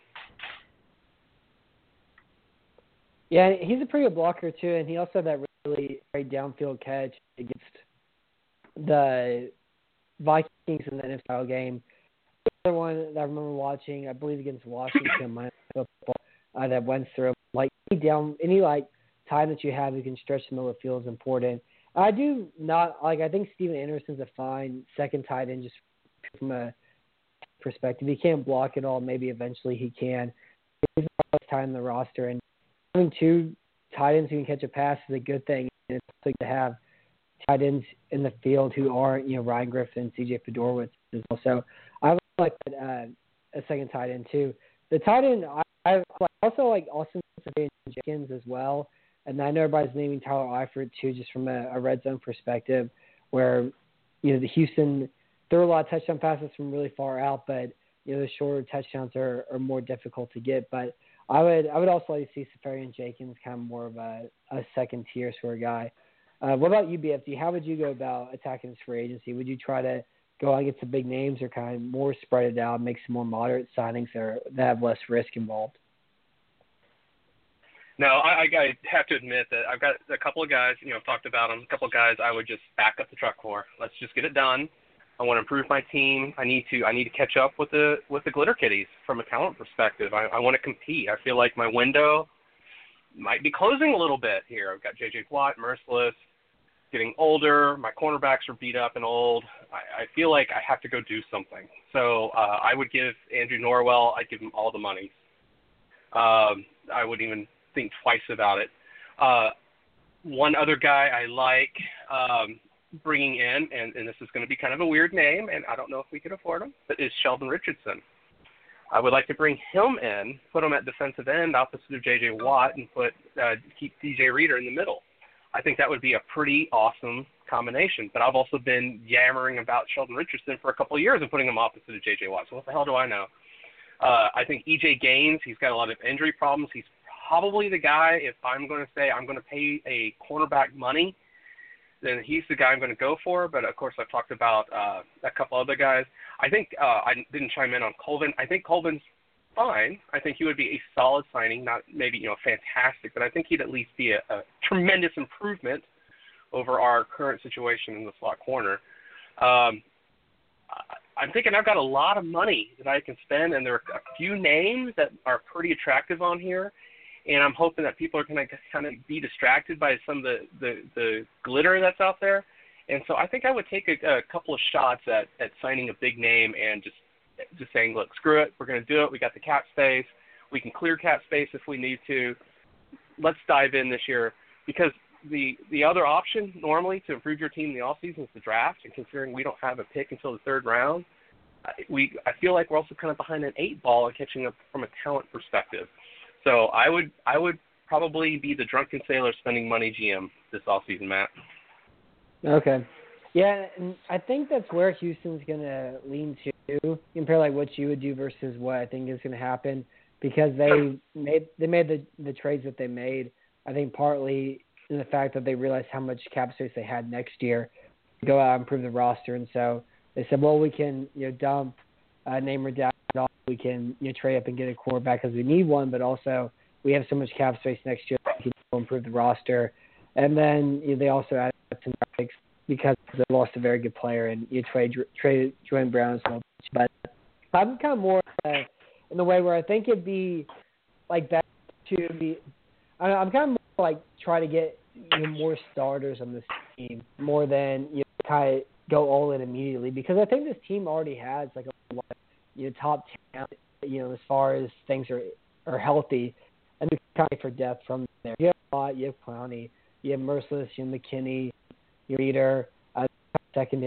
Yeah, he's a pretty good blocker too, and he also had that really great downfield catch against the Vikings in the NFL game. The other one that I remember watching, I believe against Washington, my football, that went through. Like any time that you have, you can stretch the middle of the field is important. I do not I think Steven Anderson's a fine second tight end just from a perspective. He can't block it all. Maybe eventually he can. He's the most time in the roster, and having two tight ends who can catch a pass is a good thing. And it's good to have tight ends in the field who aren't, Ryan Griffin, C.J. Fedorowicz as well. So I would like that, a second tight end too. The tight end, I also like Austin Jenkins as well. And I know everybody's naming Tyler Eifert too, just from a red zone perspective, where the Houston throw a lot of touchdown passes from really far out, but the shorter touchdowns are more difficult to get. But I would also like to see Safarian Jenkins kind of more of a second tier sort of guy. What about you, BFD? How would you go about attacking this free agency? Would you try to go out and get some big names, or kind of more spread it out, make some more moderate signings that have less risk involved? No, I have to admit that I've got a couple of guys, I've talked about them, a couple of guys I would just back up the truck for. Let's just get it done. I want to improve my team. I need to catch up with the Glitter Kitties from a talent perspective. I want to compete. I feel like my window might be closing a little bit here. I've got J.J. Watt, Merciless, getting older. My cornerbacks are beat up and old. I feel like I have to go do something. So I would give Andrew Norwell, I'd give him all the money. I wouldn't even think twice about it. One other guy I like bringing in, and this is going to be kind of a weird name, and I don't know if we could afford him, but is Sheldon Richardson. I would like to bring him in, put him at defensive end opposite of J.J. Watt, and keep DJ Reader in the middle. I think that would be a pretty awesome combination. But I've also been yammering about Sheldon Richardson for a couple of years and putting him opposite of J.J. Watt. So what the hell do I know? I think E.J. Gaines, he's got a lot of injury problems. He's probably the guy, if I'm going to say I'm going to pay a cornerback money, then he's the guy I'm going to go for. But, of course, I've talked about a couple other guys. I think I didn't chime in on Colvin. I think Colvin's fine. I think he would be a solid signing, not maybe, fantastic, but I think he'd at least be a tremendous improvement over our current situation in the slot corner. I'm thinking I've got a lot of money that I can spend, and there are a few names that are pretty attractive on here. And I'm hoping that people are going to kind of be distracted by some of the glitter that's out there. And so I think I would take a couple of shots at signing a big name and just saying, look, screw it. We're going to do it. We got the cap space. We can clear cap space if we need to. Let's dive in this year. Because the other option normally to improve your team in the offseason is the draft. And considering we don't have a pick until the third round, I feel like we're also kind of behind an 8-ball and catching up from a talent perspective. So I would probably be the drunken sailor spending money GM this offseason, Matt. Okay. Yeah, and I think that's where Houston's going to lean to, compare like what you would do versus what I think is going to happen, because they made the trades that they made, I think partly in the fact that they realized how much cap space they had next year to go out and improve the roster. And so they said, well, we can dump Namer down. We can trade up and get a quarterback because we need one, but also we have so much cap space next year that we can improve the roster. And then they also added some picks because they lost a very good player, and you traded Jordan Brown as well. But I'm kind of more in the way where I think it'd be like that to be. I'm kind of more like try to get more starters on this team more than kind of go all in immediately, because I think this team already has like a lot of top talent, as far as things are healthy, and they're kind of for depth from there. You have Watt, you have Clowney, you have Merciless, you have McKinney, your Reader. Secondary is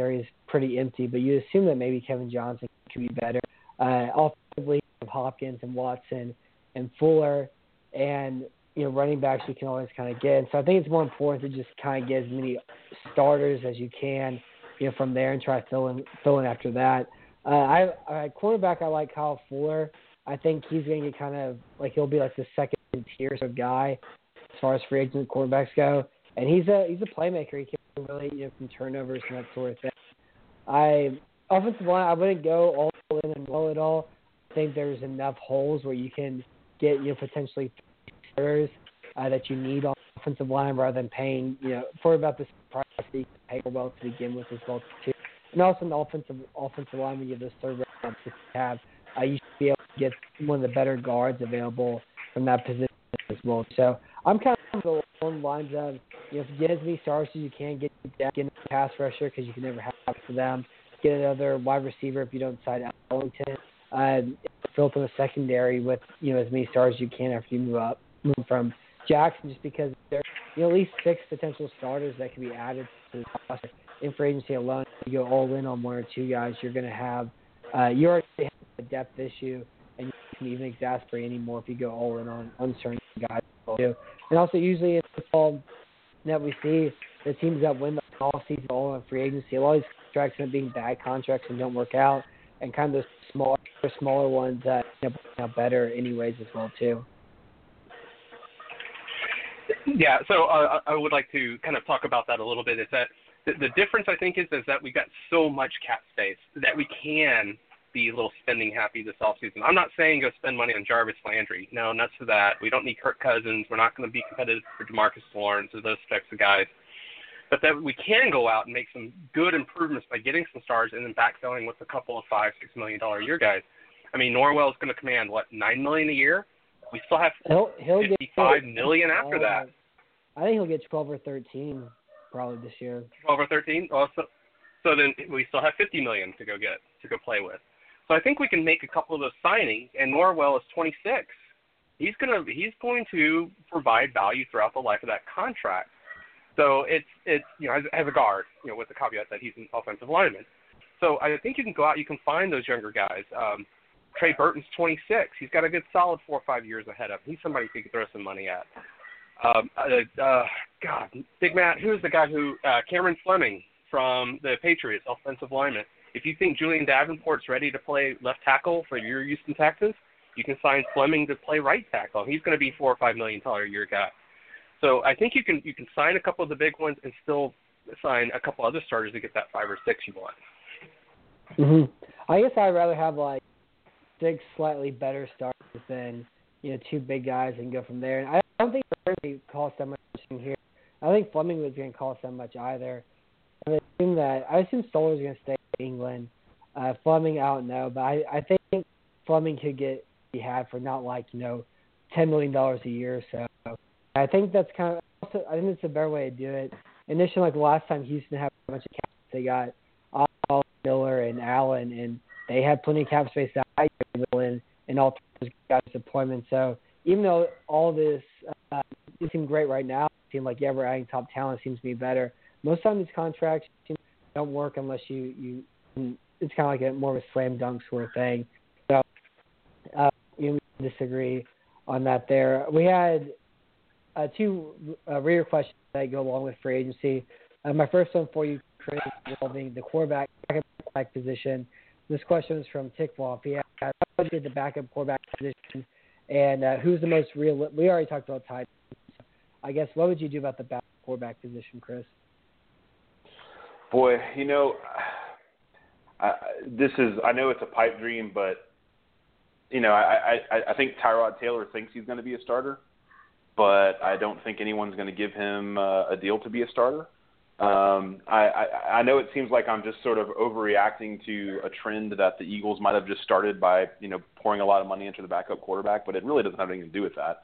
pretty empty, but you assume that maybe Kevin Johnson could be better. Offensively, Hopkins and Watson and Fuller, and running backs you can always kind of get. And so I think it's more important to just kind of get as many starters as you can, from there and try to fill in after that. Cornerback, I like Kyle Fuller. I think he's going to get kind of like he'll be like the second tier sort of guy as far as free agent quarterbacks go, and he's a playmaker. He can really from turnovers and that sort of thing. Offensive line, I wouldn't go all in and low at all. I think there's enough holes where you can get potentially starters that you need on the offensive line rather than paying for about the price that you can pay well to begin with as well too. And also in the offensive line, when you have those third round picks you have, you should be able to get one of the better guards available from that position as well. So I'm kind of along the lines of get as many stars as you can, get a pass rusher because you can never have for them. Get another wide receiver if you don't decide Ellington. Fill up in the secondary with as many stars as you can after you move from Jackson, just because there are at least 6 potential starters that can be added to the roster. In free agency alone, if you go all in on 1 or 2 guys, you're going to have you already have a depth issue, and you can even exacerbate anymore if you go all in on certain guys too. And also, usually in football that we see the teams that win the all season all on free agency, a lot of these contracts end up being bad contracts and don't work out, and kind of those smaller ones that end up better anyways as well too. Yeah, so I would like to kind of talk about that a little bit. Is that the difference, I think, is that we got so much cap space that we can be a little spending happy this offseason. I'm not saying go spend money on Jarvis Landry. No, nuts for that. We don't need Kirk Cousins. We're not going to be competitive for DeMarcus Lawrence or those types of guys. But that we can go out and make some good improvements by getting some stars and then backfilling with a couple of $5-6 million a year guys. I mean, Norwell is going to command, $9 million a year? We still have $55 million after that. I think he'll get 12 or 13 probably this year. 12 or 13? Oh, so then we still have $50 million to go play with. So I think we can make a couple of those signings, and Norwell is 26. He's going to provide value throughout the life of that contract. So it's as a guard, with the caveat that he's an offensive lineman. So I think you can go out, you can find those younger guys. Trey Burton's 26. He's got a good solid 4 or 5 years ahead of him. He's somebody you can throw some money at. Big Matt, who is the guy Cameron Fleming from the Patriots, offensive lineman. If you think Julian Davenport's ready to play left tackle for your Houston Texans, you can sign Fleming to play right tackle. He's going to be $4 or $5 million a year guy. So I think you can sign a couple of the big ones and still sign a couple other starters to get that 5 or 6 you want. Mm-hmm. I guess I'd rather have 6 slightly better starters than 2 big guys and go from there. And I don't think it costs that much here. I think Fleming was going to cost that much either. I assume Stolar's going to stay in England. Fleming, I don't know, but I think Fleming could be had for not $10 million a year. So I think that's I think it's a better way to do it. Initially, the last time Houston had a bunch of cap, they got Miller and Allen, and they had plenty of cap space that I in, and all those guys' deployment. So even though all this it seemed great right now, it seemed like we're adding top talent, seems to be better. Most of the time these contracts don't work unless you it's kind of like more of a slam dunk sort of thing. So we disagree on that there. We had 2 reader questions that go along with free agency. My first one for you, Chris, involving the quarterback position. This question is from Tickwoff. He asked, how did the backup quarterback position, and who's the most real? We already talked about tight ends. I guess, what would you do about the backup quarterback position, Chris? Boy, I know it's a pipe dream, but I think Tyrod Taylor thinks he's going to be a starter, but I don't think anyone's going to give him a deal to be a starter. I know it seems like I'm just sort of overreacting to a trend that the Eagles might have just started by, pouring a lot of money into the backup quarterback, but it really doesn't have anything to do with that.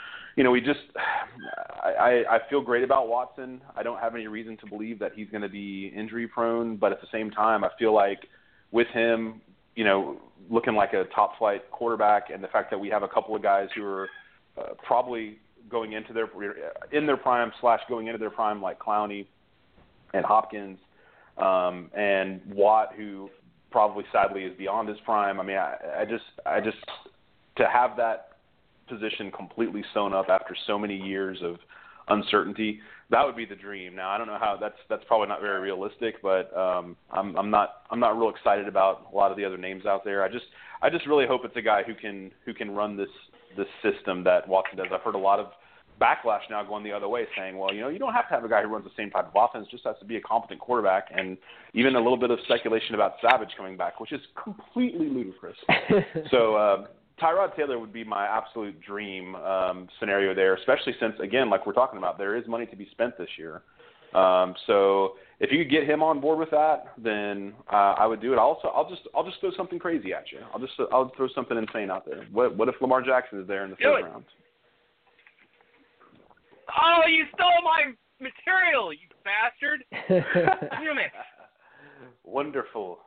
I feel great about Watson. I don't have any reason to believe that he's going to be injury prone, but at the same time, I feel like with him, looking like a top flight quarterback, and the fact that we have a couple of guys who are probably going into their prime / going into their prime, like Clowney and Hopkins, and Watt, who probably sadly is beyond his prime. I mean, I just to have that position completely sewn up after so many years of uncertainty, that would be the dream. Now, I don't know how that's probably not very realistic, but I'm not real excited about a lot of the other names out there. I just really hope it's a guy who can run this system that Watson does. I've heard a lot of backlash now going the other way, saying, well, you don't have to have a guy who runs the same type of offense, just has to be a competent quarterback, and even a little bit of speculation about Savage coming back, which is completely ludicrous. So Tyrod Taylor would be my absolute dream scenario there, especially since, again, like we're talking about, there is money to be spent this year. So if you could get him on board with that, then I would do it. I'll just throw something crazy at you. I'll throw something insane out there. What if Lamar Jackson is there in the first round? Oh, you stole my material, you bastard! Damn it! Wonderful.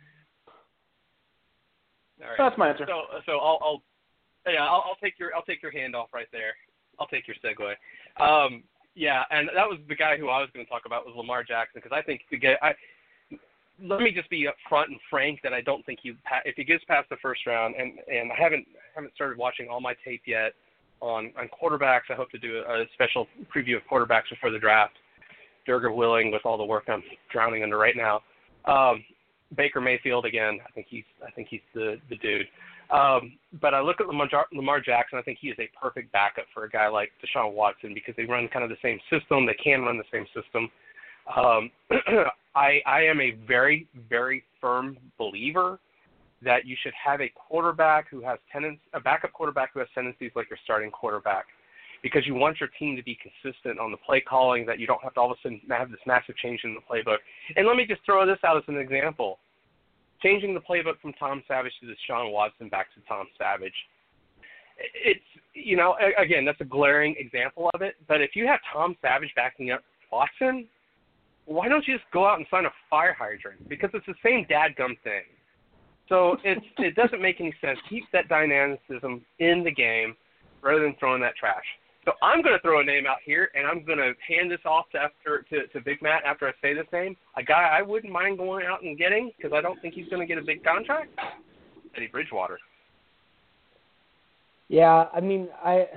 All right. That's my answer. So I'll take your handoff right there. I'll take your segue. Yeah, and that was the guy who I was going to talk about was Lamar Jackson, because I think let me just be upfront and frank that I don't think if he gets past the first round, and I haven't started watching all my tape yet on quarterbacks. I hope to do a special preview of quarterbacks before the draft. Durga willing, with all the work I'm drowning under right now. Baker Mayfield again. I think he's the dude. But I look at Lamar Jackson. I think he is a perfect backup for a guy like Deshaun Watson, because they run kind of the same system. They can run the same system. I am a very, very firm believer that you should have a quarterback who has a backup quarterback who has tendencies like your starting quarterback, because you want your team to be consistent on the play calling, that you don't have to all of a sudden have this massive change in the playbook. And let me just throw this out as an example. Changing the playbook from Tom Savage to Deshaun Watson back to Tom Savage. It's, again, that's a glaring example of it, but if you have Tom Savage backing up Watson, why don't you just go out and sign a fire hydrant? Because it's the same dadgum thing. So it doesn't make any sense. Keep that dynamicism in the game rather than throwing that trash. So I'm going to throw a name out here, and I'm going to hand this off to Big Matt after I say this name. A guy I wouldn't mind going out and getting, because I don't think he's going to get a big contract, Teddy Bridgewater. Yeah, I mean,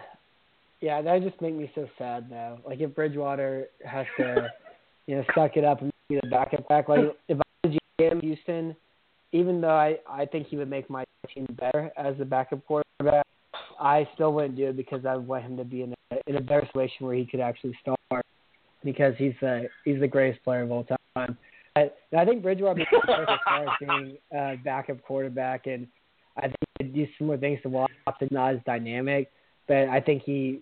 that just makes me so sad now. Like, if Bridgewater has to, suck it up and be the backup back. Like, if I was GM Houston, even though I think he would make my team better as a backup quarterback, I still wouldn't do it, because I would want him to be in a better situation where he could actually start, because he's the greatest player of all time. And I think Bridgewater would be perfect as far as being a backup quarterback, and I think he could do some more things to Watson, not as dynamic, but I think he's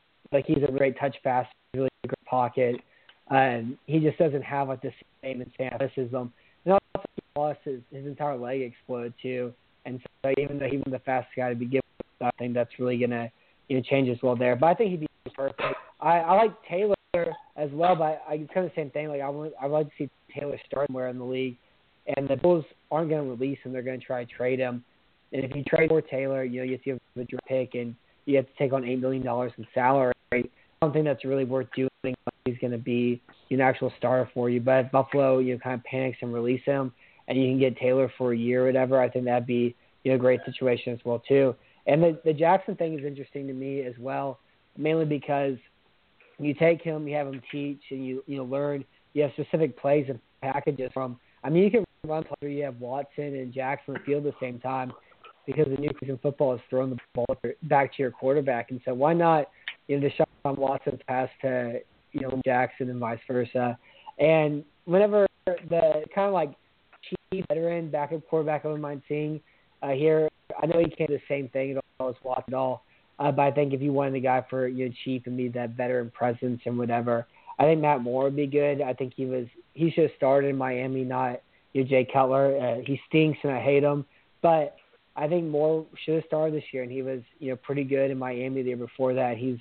a great touch pass, really great pocket, and he just doesn't have like the same athleticism. And also he lost his entire leg exploded too, and so even though he was the fastest guy to be given, I think that's really gonna change as well there. But I think he'd be perfect. I like Taylor as well, but it's kind of the same thing. Like I'd like to see Taylor start somewhere in the league, and the Bulls aren't going to release him. They're going to try to trade him. And if you trade for Taylor, you have to give him a draft pick, and you have to take on $8 million in salary. I don't think that's really worth doing. He's going to be an actual starter for you. But if Buffalo, kind of panics and release him, and you can get Taylor for a year or whatever, I think that'd be a great situation as well too. And the Jackson thing is interesting to me as well, mainly because you take him, you have him teach, and you learn. You have specific plays and packages from. I mean, you can run where you have Watson and Jackson on the field at the same time, because the nucleus in football is throwing the ball back to your quarterback. And so why not, Deshaun Watson's pass to, Jackson and vice versa. And whenever the kind of like cheap veteran backup quarterback I wouldn't mind seeing here, I know he can't do the same thing at all as Watson at all. But I think if you wanted a guy for cheap and be that veteran presence and whatever, I think Matt Moore would be good. I think he should have started in Miami, not Jay Cutler. He stinks and I hate him. But I think Moore should have started this year, and he was pretty good in Miami the year before that. He's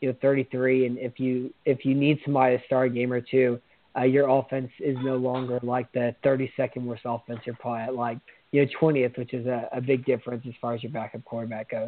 33, and if you need somebody to start a game or two, your offense is no longer like the 32nd worst offense. You're probably at like 20th, which is a big difference as far as your backup quarterback goes.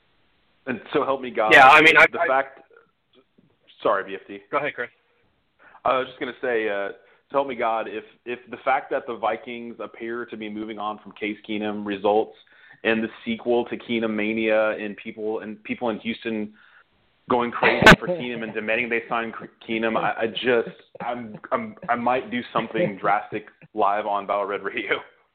And so help me God. Yeah, I mean, Sorry, BFD. Go ahead, Chris. I was just going to say, tell me, God, if the fact that the Vikings appear to be moving on from Case Keenum results in the sequel to Keenum Mania and people in Houston going crazy for Keenum and demanding they sign Keenum, I might do something drastic live on Battle Red Radio.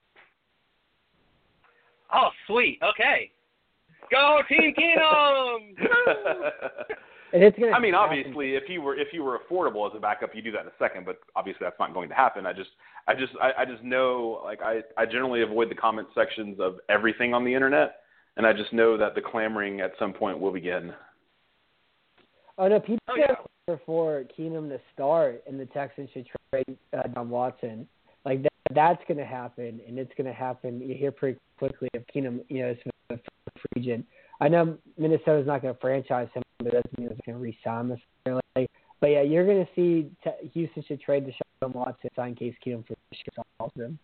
Oh, sweet. Okay. Go Team Keenum! And it's gonna happen. Obviously, if you were affordable as a backup, you do that in a second. But obviously, that's not going to happen. I just know, like, I generally avoid the comment sections of everything on the internet, and I just know that the clamoring at some point will begin. Oh no, people are for Keenum to start, and the Texans should trade John Watson. Like that's going to happen, and it's going to happen here pretty quickly if Keenum, is a free agent. I know Minnesota's not going to franchise him, but that doesn't mean it's going to re-sign necessarily. But yeah, you're going to see Houston should trade Deshaun Watson, sign Case Keenum for Austin.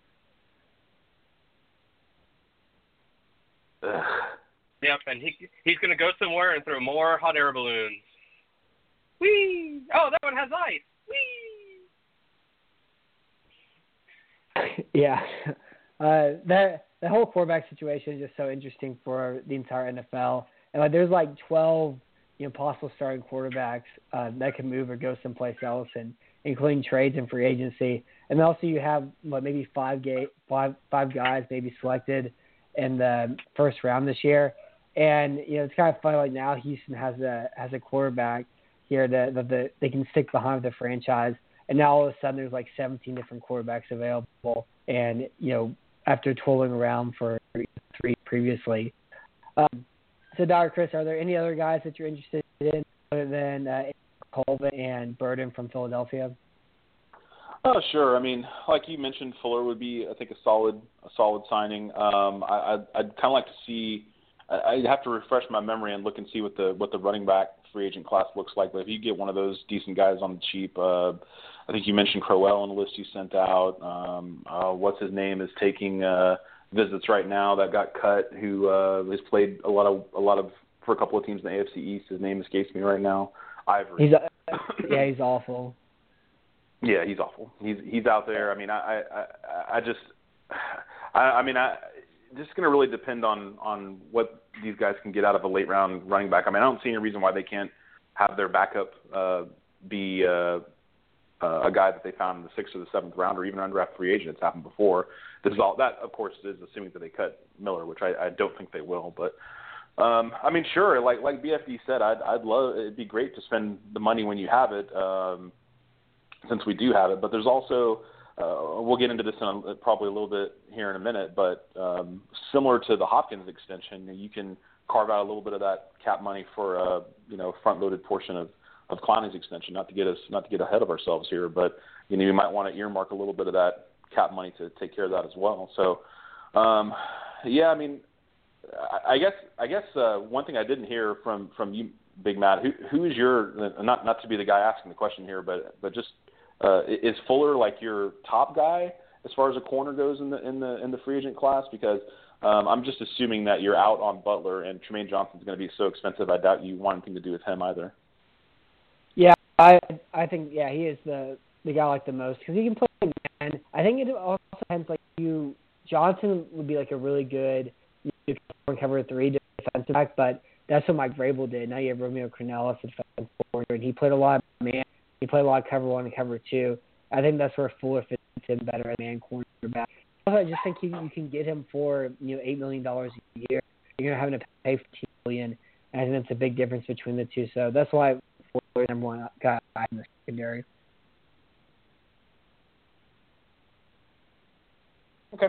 Yep, and he's going to go somewhere and throw more hot air balloons. Whee! Oh, that one has ice. Whee! Yeah, that whole quarterback situation is just so interesting for the entire NFL. And like, there's like 12, possible starting quarterbacks that can move or go someplace else, and including trades and free agency. And also you have maybe five guys maybe selected in the first round this year. And it's kind of funny. Like now, Houston has a quarterback here that they can stick behind the franchise. And now all of a sudden there's like 17 different quarterbacks available. And, after tooling around for 3 previously. So, Dr. Chris, are there any other guys that you're interested in other than Colvin and Burden from Philadelphia? Oh, sure. I mean, like you mentioned, Fuller would be, I think, a solid signing. I'd kind of like to see. I'd have to refresh my memory and look and see what the running back free agent class looks like. But if you get one of those decent guys on the cheap, I think you mentioned Crowell on the list you sent out. What's his name is taking visits right now that got cut, who has played a lot of for a couple of teams in the AFC East. His name escapes me right now. Ivory. He's awful. Yeah, he's awful. He's out there. I mean, just going to really depend on what these guys can get out of a late round running back. I mean, I don't see any reason why they can't have their backup be a guy that they found in the 6th or the 7th round, or even undrafted free agent. It's happened before. This is all that, of course, is assuming that they cut Miller, which I don't think they will. But I mean, sure, like BFD said, I'd love. It'd be great to spend the money when you have it, since we do have it. But there's also we'll get into this in probably a little bit here in a minute, but similar to the Hopkins extension, you can carve out a little bit of that cap money for a front-loaded portion of Clowney's extension. Not to get ahead of ourselves here, but you might want to earmark a little bit of that cap money to take care of that as well. So, yeah, I mean, I guess one thing I didn't hear from you, Big Matt, who is your not to be the guy asking the question here, but just is Fuller like your top guy as far as a corner goes in the free agent class? Because I'm just assuming that you're out on Butler, and Tremaine Johnson's going to be so expensive. I doubt you want anything to do with him either. Yeah, I think he is the guy I like the most because he can play man. I think it also depends. Like Johnson would be like a really good cover 3 defensive back, but that's what Mike Vrabel did. Now you have Romeo Crennel as a defensive coordinator, and he played a lot of man. He played a lot of cover 1 and cover 2. I think that's where Fuller fits in better as man cornerback. Also, I just think you can get him for $8 million a year. You're gonna have to pay $15 million, and I think that's a big difference between the two. So that's why Fuller number 1 guy in the secondary. Okay.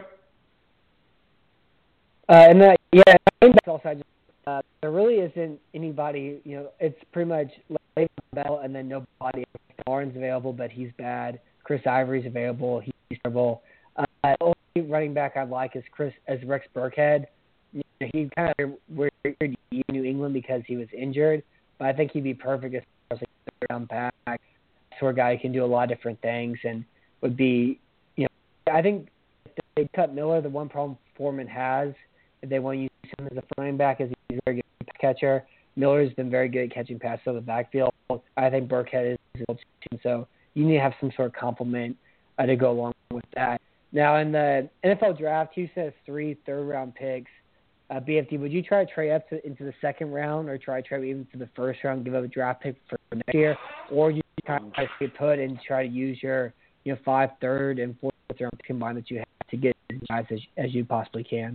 And I think that's also just there really isn't anybody. It's pretty much Le'Veon Bell and then nobody. Barnes available, but he's bad. Chris Ivory's available. He's terrible. The only running back I like is Rex Burkhead. He kind of weird in New England because he was injured, but I think he'd be perfect as far as a third-round back. Sort of guy who can do a lot of different things and would be, I think if they cut Miller, the one problem Foreman has, if they want to use him as a running back, is he's a very good pass catcher. Miller's been very good at catching passes out of the backfield. I think Burkhead is able to. So you need to have some sort of complement to go along with that. Now, in the NFL draft, Houston has 3 third-round picks. BFD, would you try to trade up into the second round or try to trade even to the first round, give up a draft pick for next year? Or you kind of stay put and try to use your 5 third and 4th round combined that you have to get guys as you possibly can?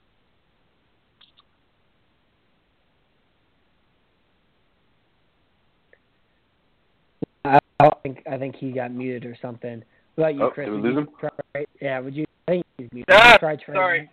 I think he got muted or something. What about you, Chris? Did we lose him? Yeah, would you? I think he's muted. Sorry.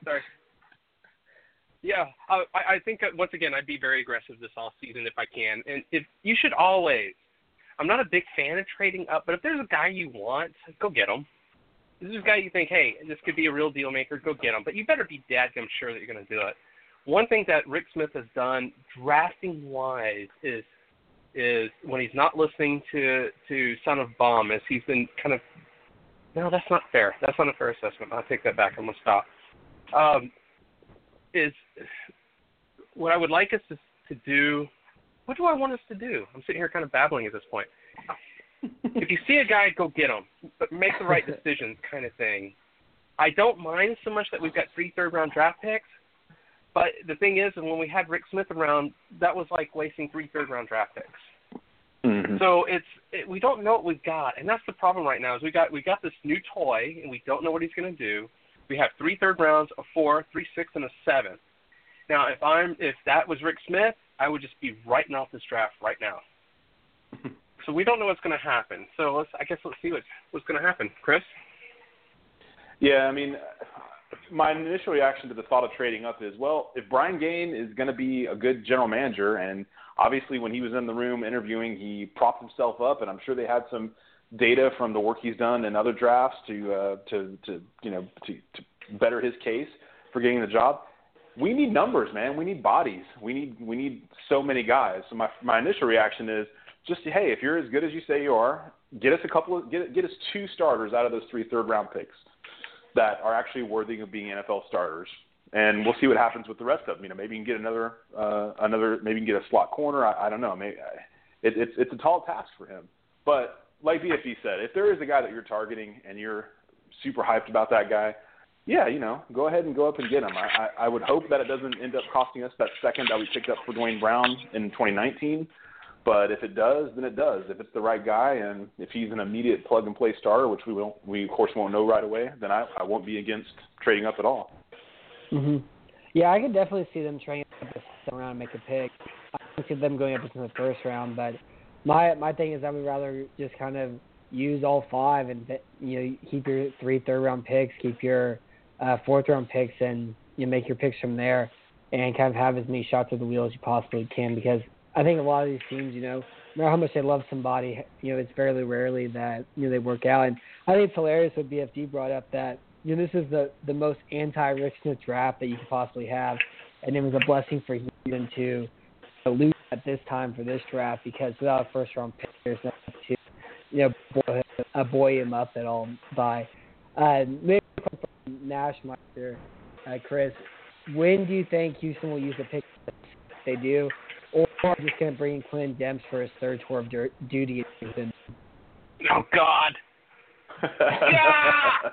Yeah, I think once again I'd be very aggressive this off season if I can, and if you should always. I'm not a big fan of trading up, but if there's a guy you want, go get him. This is a guy you think, hey, this could be a real deal maker, go get him. But you better be dadgum sure that you're going to do it. One thing that Rick Smith has done drafting wise is when he's not listening to Son of Bomb, is he's been kind of, no, that's not fair. That's not a fair assessment. I'll take that back. I'm going to stop. Is what I would like us to do. What do I want us to do? I'm sitting here kind of babbling at this point. If you see a guy, go get him, but make the right decisions, kind of thing. I don't mind so much that we've got 3 third-round draft picks, but the thing is, when we had Rick Smith around, that was like wasting 3 third-round draft picks. Mm-hmm. So we don't know what we've got, and that's the problem right now. Is we got this new toy, and we don't know what he's going to do. We have 3 third rounds, a 4, 3 6, and a 7. Now, if that was Rick Smith, I would just be writing off this draft right now. So we don't know what's going to happen. So let's see what's going to happen. Chris? Yeah, I mean, my initial reaction to the thought of trading up is, well, if Brian Gaine is going to be a good general manager, and obviously when he was in the room interviewing, he propped himself up, and I'm sure they had some data from the work he's done in other drafts to better his case for getting the job. We need numbers, man. We need bodies. We need so many guys. So my initial reaction is just, hey, if you're as good as you say you are, get us get us 2 starters out of those 3 third-round picks that are actually worthy of being NFL starters, and we'll see what happens with the rest of them. Maybe you can get another. Maybe you can get a slot corner. I don't know. Maybe it's a tall task for him. But like BFD said, if there is a guy that you're targeting and you're super hyped about that guy, yeah, go ahead and go up and get him. I would hope that it doesn't end up costing us that second that we picked up for Dwayne Brown in 2019. But if it does, then it does. If it's the right guy and if he's an immediate plug-and-play starter, which we of course won't know right away, then I won't be against trading up at all. Mm-hmm. Yeah, I could definitely see them trading up the second round and make a pick. I can see them going up into the first round, but my thing is I would rather just kind of use all 5 and keep your 3 third-round picks, keep your 4th-round picks, and make your picks from there and kind of have as many shots at the wheel as you possibly can, because I think a lot of these teams, no matter how much they love somebody, it's fairly rarely that they work out. And I think it's hilarious what BFD brought up that this is the most anti-Rick Smith draft that you could possibly have, and it was a blessing for Houston to lose at this time for this draft, because without a first-round pick, there's nothing to buoy him up at all by. Maybe from Nashmeister, Chris, when do you think Houston will use the pick if they do? Or just going to bring in Quinn Demps for his 3rd tour of duty in Houston? Oh, God. Yeah!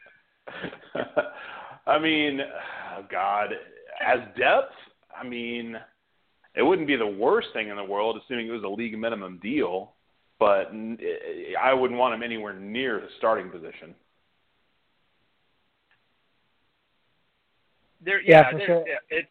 I mean, God, as depth, I mean, it wouldn't be the worst thing in the world, assuming it was a league minimum deal, but I wouldn't want him anywhere near the starting position. Sure.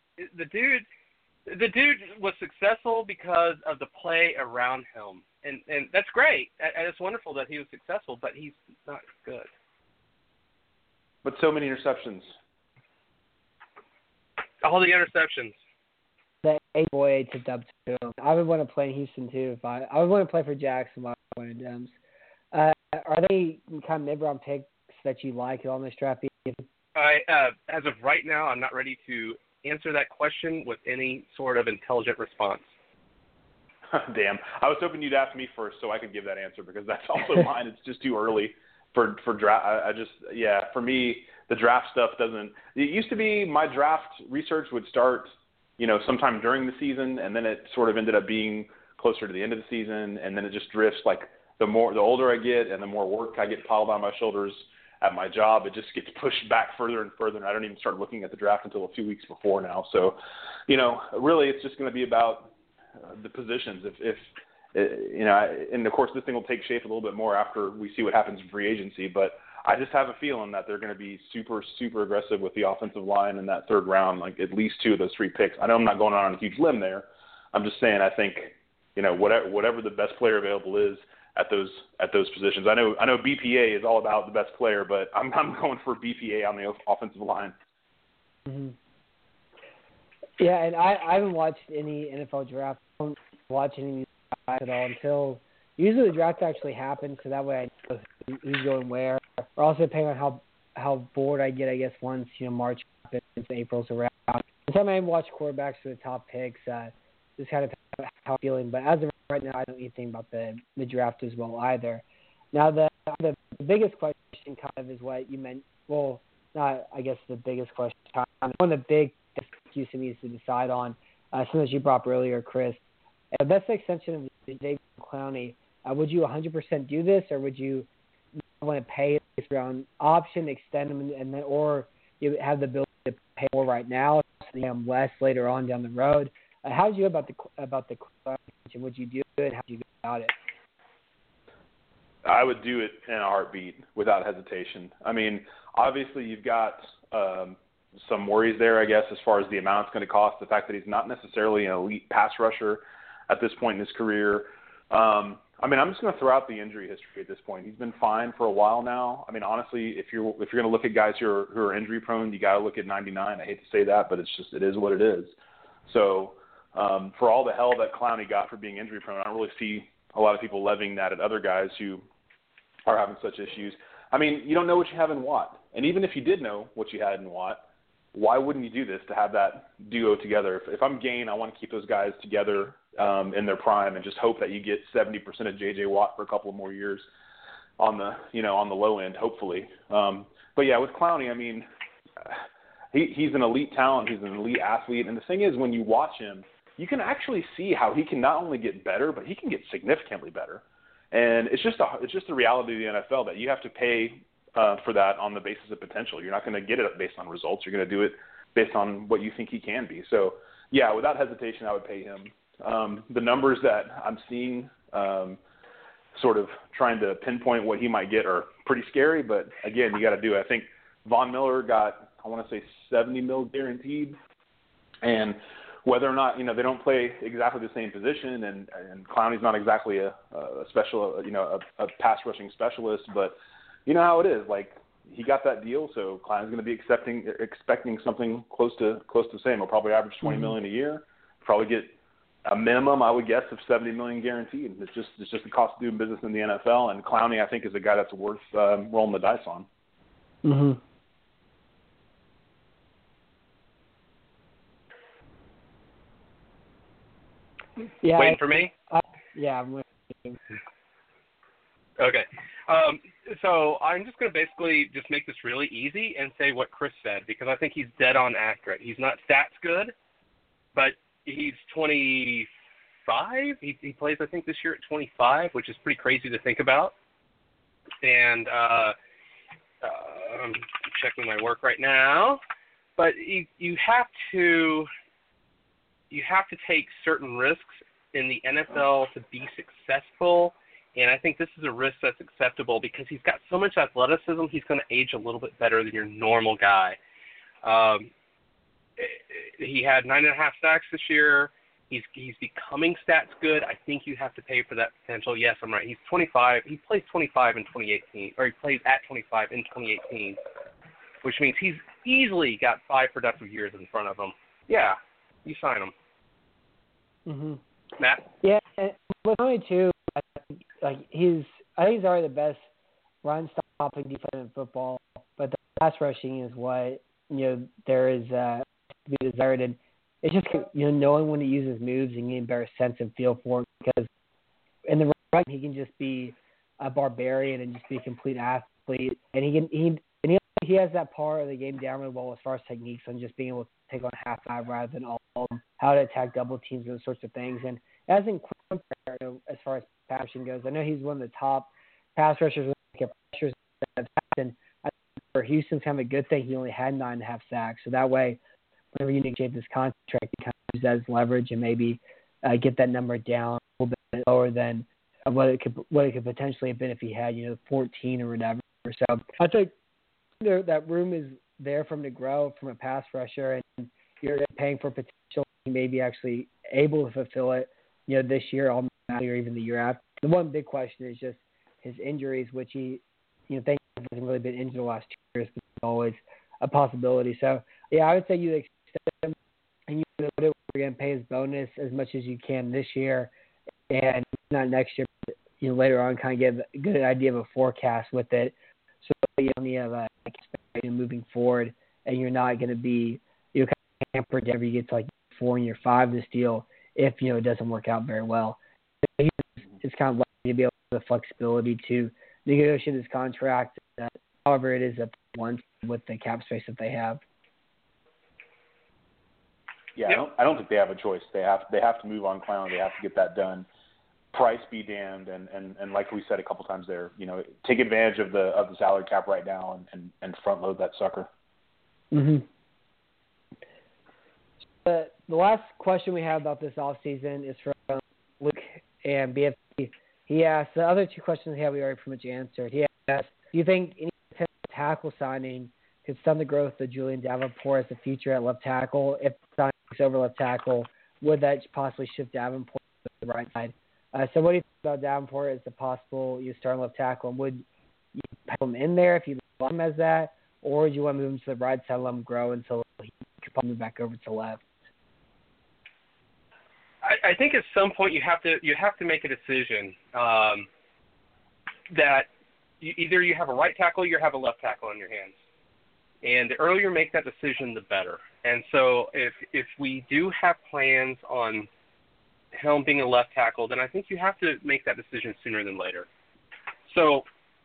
The dude was successful because of the play around him, and that's great. And it's wonderful that he was successful, but he's not good. But so many interceptions. All the interceptions. The boy to dub too. I would want to play in Houston too. If I would want to play for Jacksonville. Are they kind of mid-round picks that you like on this draft? As of right now, I'm not ready to answer that question with any sort of intelligent response. Damn. I was hoping you'd ask me first so I could give that answer, because that's also mine. It's just too early for draft. For me, the draft stuff doesn't – it used to be my draft research would start, sometime during the season, and then it sort of ended up being closer to the end of the season, and then it just drifts. Like the older I get and the more work I get piled on my shoulders at my job, it just gets pushed back further and further, and I don't even start looking at the draft until a few weeks before now. So, really it's just going to be about the positions. If and of course this thing will take shape a little bit more after we see what happens in free agency, but I just have a feeling that they're going to be super, super aggressive with the offensive line in that third round, like at least 2 of those 3 picks. I know I'm not going on a huge limb there. I'm just saying I think, whatever the best player available is at those positions. I know BPA is all about the best player, but I'm going for BPA on the offensive line. Mm-hmm. Yeah, and I haven't watched any NFL draft. I don't watch any draft at all until usually the draft actually happens, so that way I know who's going where. Or also depending on how bored I get, I guess, once March happens, April's around. Sometimes I watch quarterbacks for the top picks, just kind of how I'm feeling. But as of right now, I don't know anything about the draft as well either. Now, the biggest question kind of is what you meant. Well, not I guess the biggest question. One of the big things Houston needs to decide on, something that you brought up earlier, Chris. That's the extension of Jadeveon Clowney. Would you 100% do this, or would you want to pay this round option, extend them, and then, or you have the ability to pay more right now, less later on down the road? How do you about the Clowney? Would you do it? How do you go about it? I would do it in a heartbeat without hesitation. I mean, obviously you've got some worries there, I guess, as far as the amount it's going to cost, the fact that he's not necessarily an elite pass rusher at this point in his career. I'm just going to throw out the injury history at this point. He's been fine for a while now. I mean, honestly, if you're going to look at guys who are injury prone, you got to look at 99. I hate to say that, but it is what it is. So for all the hell that Clowney got for being injury prone, I don't really see a lot of people levying that at other guys who are having such issues. I mean, you don't know what you have in Watt. And even if you did know what you had in Watt, why wouldn't you do this to have that duo together? If I'm Gain, I want to keep those guys together in their prime and just hope that you get 70% of J.J. Watt for a couple of more years on the low end, hopefully. But yeah, with Clowney, I mean, he's an elite talent. He's an elite athlete. And the thing is, when you watch him, you can actually see how he can not only get better, but he can get significantly better. And it's just the reality of the NFL that you have to pay for that on the basis of potential. You're not going to get it based on results. You're going to do it based on what you think he can be. So, yeah, without hesitation, I would pay him. The numbers that I'm seeing sort of trying to pinpoint what he might get are pretty scary, but, again, you got to do it. I think Von Miller got, I want to say, $70 million guaranteed, and whether or not, they don't play exactly the same position, and Clowney's not exactly a special, a pass rushing specialist, but you know how it is. Like, he got that deal, so Clowney's going to be expecting something close to the same. He'll probably average $20 million a year, probably get a minimum, I would guess, of $70 million guaranteed. It's just the cost of doing business in the NFL, and Clowney, I think, is a guy that's worth rolling the dice on. Mm-hmm. Yeah, waiting for me? Yeah, I'm waiting. Okay. So I'm just going to basically just make this really easy and say what Chris said, because I think he's dead on accurate. He's not stats good, but he's 25. He plays, I think, this year at 25, which is pretty crazy to think about. And I'm checking my work right now. But you have to take certain risks in the NFL to be successful, and I think this is a risk that's acceptable because he's got so much athleticism. He's going to age a little bit better than your normal guy. He had 9.5 sacks this year. He's becoming stats good. I think you have to pay for that potential. Yes, I'm right. He's 25. He plays 25 in 2018, or he plays at 25 in 2018, which means he's easily got 5 productive years in front of him. Yeah, you sign him. Mm-hmm. Matt? Yeah, and with only two, I think he's already the best run-stopping defense in football, but the pass rushing is what there is to be desired, and it's just knowing when to use his moves and getting a better sense and feel for it, because in the run he can just be a barbarian and just be a complete athlete, and he has that part of the game down really well as far as techniques and just being able to take on half five rather than all of them, how to attack double teams, those sorts of things. And hasn't quite as far as passing goes. I know he's one of the top pass rushers and I think for Houston's kind of a good thing he only had 9.5 sacks. So that way, whenever you negotiate this contract, you kind of use that as leverage and maybe get that number down a little bit lower than what it could potentially have been if he had 14 or whatever. So I think that room is there for him to grow from a pass rusher, and you're paying for potential. He may be actually able to fulfill it, this year or even the year after. The one big question is just his injuries, which he, thankfully hasn't really been injured the last 2 years, but it's always a possibility. So, yeah, I would say you extend him and you we're going to pay his bonus as much as you can this year, and not next year, but, later on, kind of get a good idea of a forecast with it. So you only have a moving forward, and you're not going to be kind of hampered whenever you get to like 4 and year 5 this deal if it doesn't work out very well. It's kind of likely to be able to have the flexibility to negotiate his contract, however it is that they want with the cap space that they have. Yeah, I don't think they have a choice. They have to move on Clowney. They have to get that done. Price be damned, and like we said a couple times there, take advantage of the salary cap right now and front load that sucker. Mm-hmm. The last question we have about this offseason is from Luke and BFT. He asked, the other 2 questions we already pretty much answered. He asked, do you think any potential tackle signing could stun the growth of Julian Davenport as the future at left tackle? If signing over left tackle, would that possibly shift Davenport to the right side? So what do you think about Davenport as a possible starting left tackle? And would you put him in there if you want him as that? Or would you want to move him to the right side and let him grow until he could probably move back over to the left? I think at some point you have to make a decision that either you have a right tackle or you have a left tackle in your hands. And the earlier you make that decision, the better. And so if we do have plans on him being a left tackle, then I think you have to make that decision sooner than later. So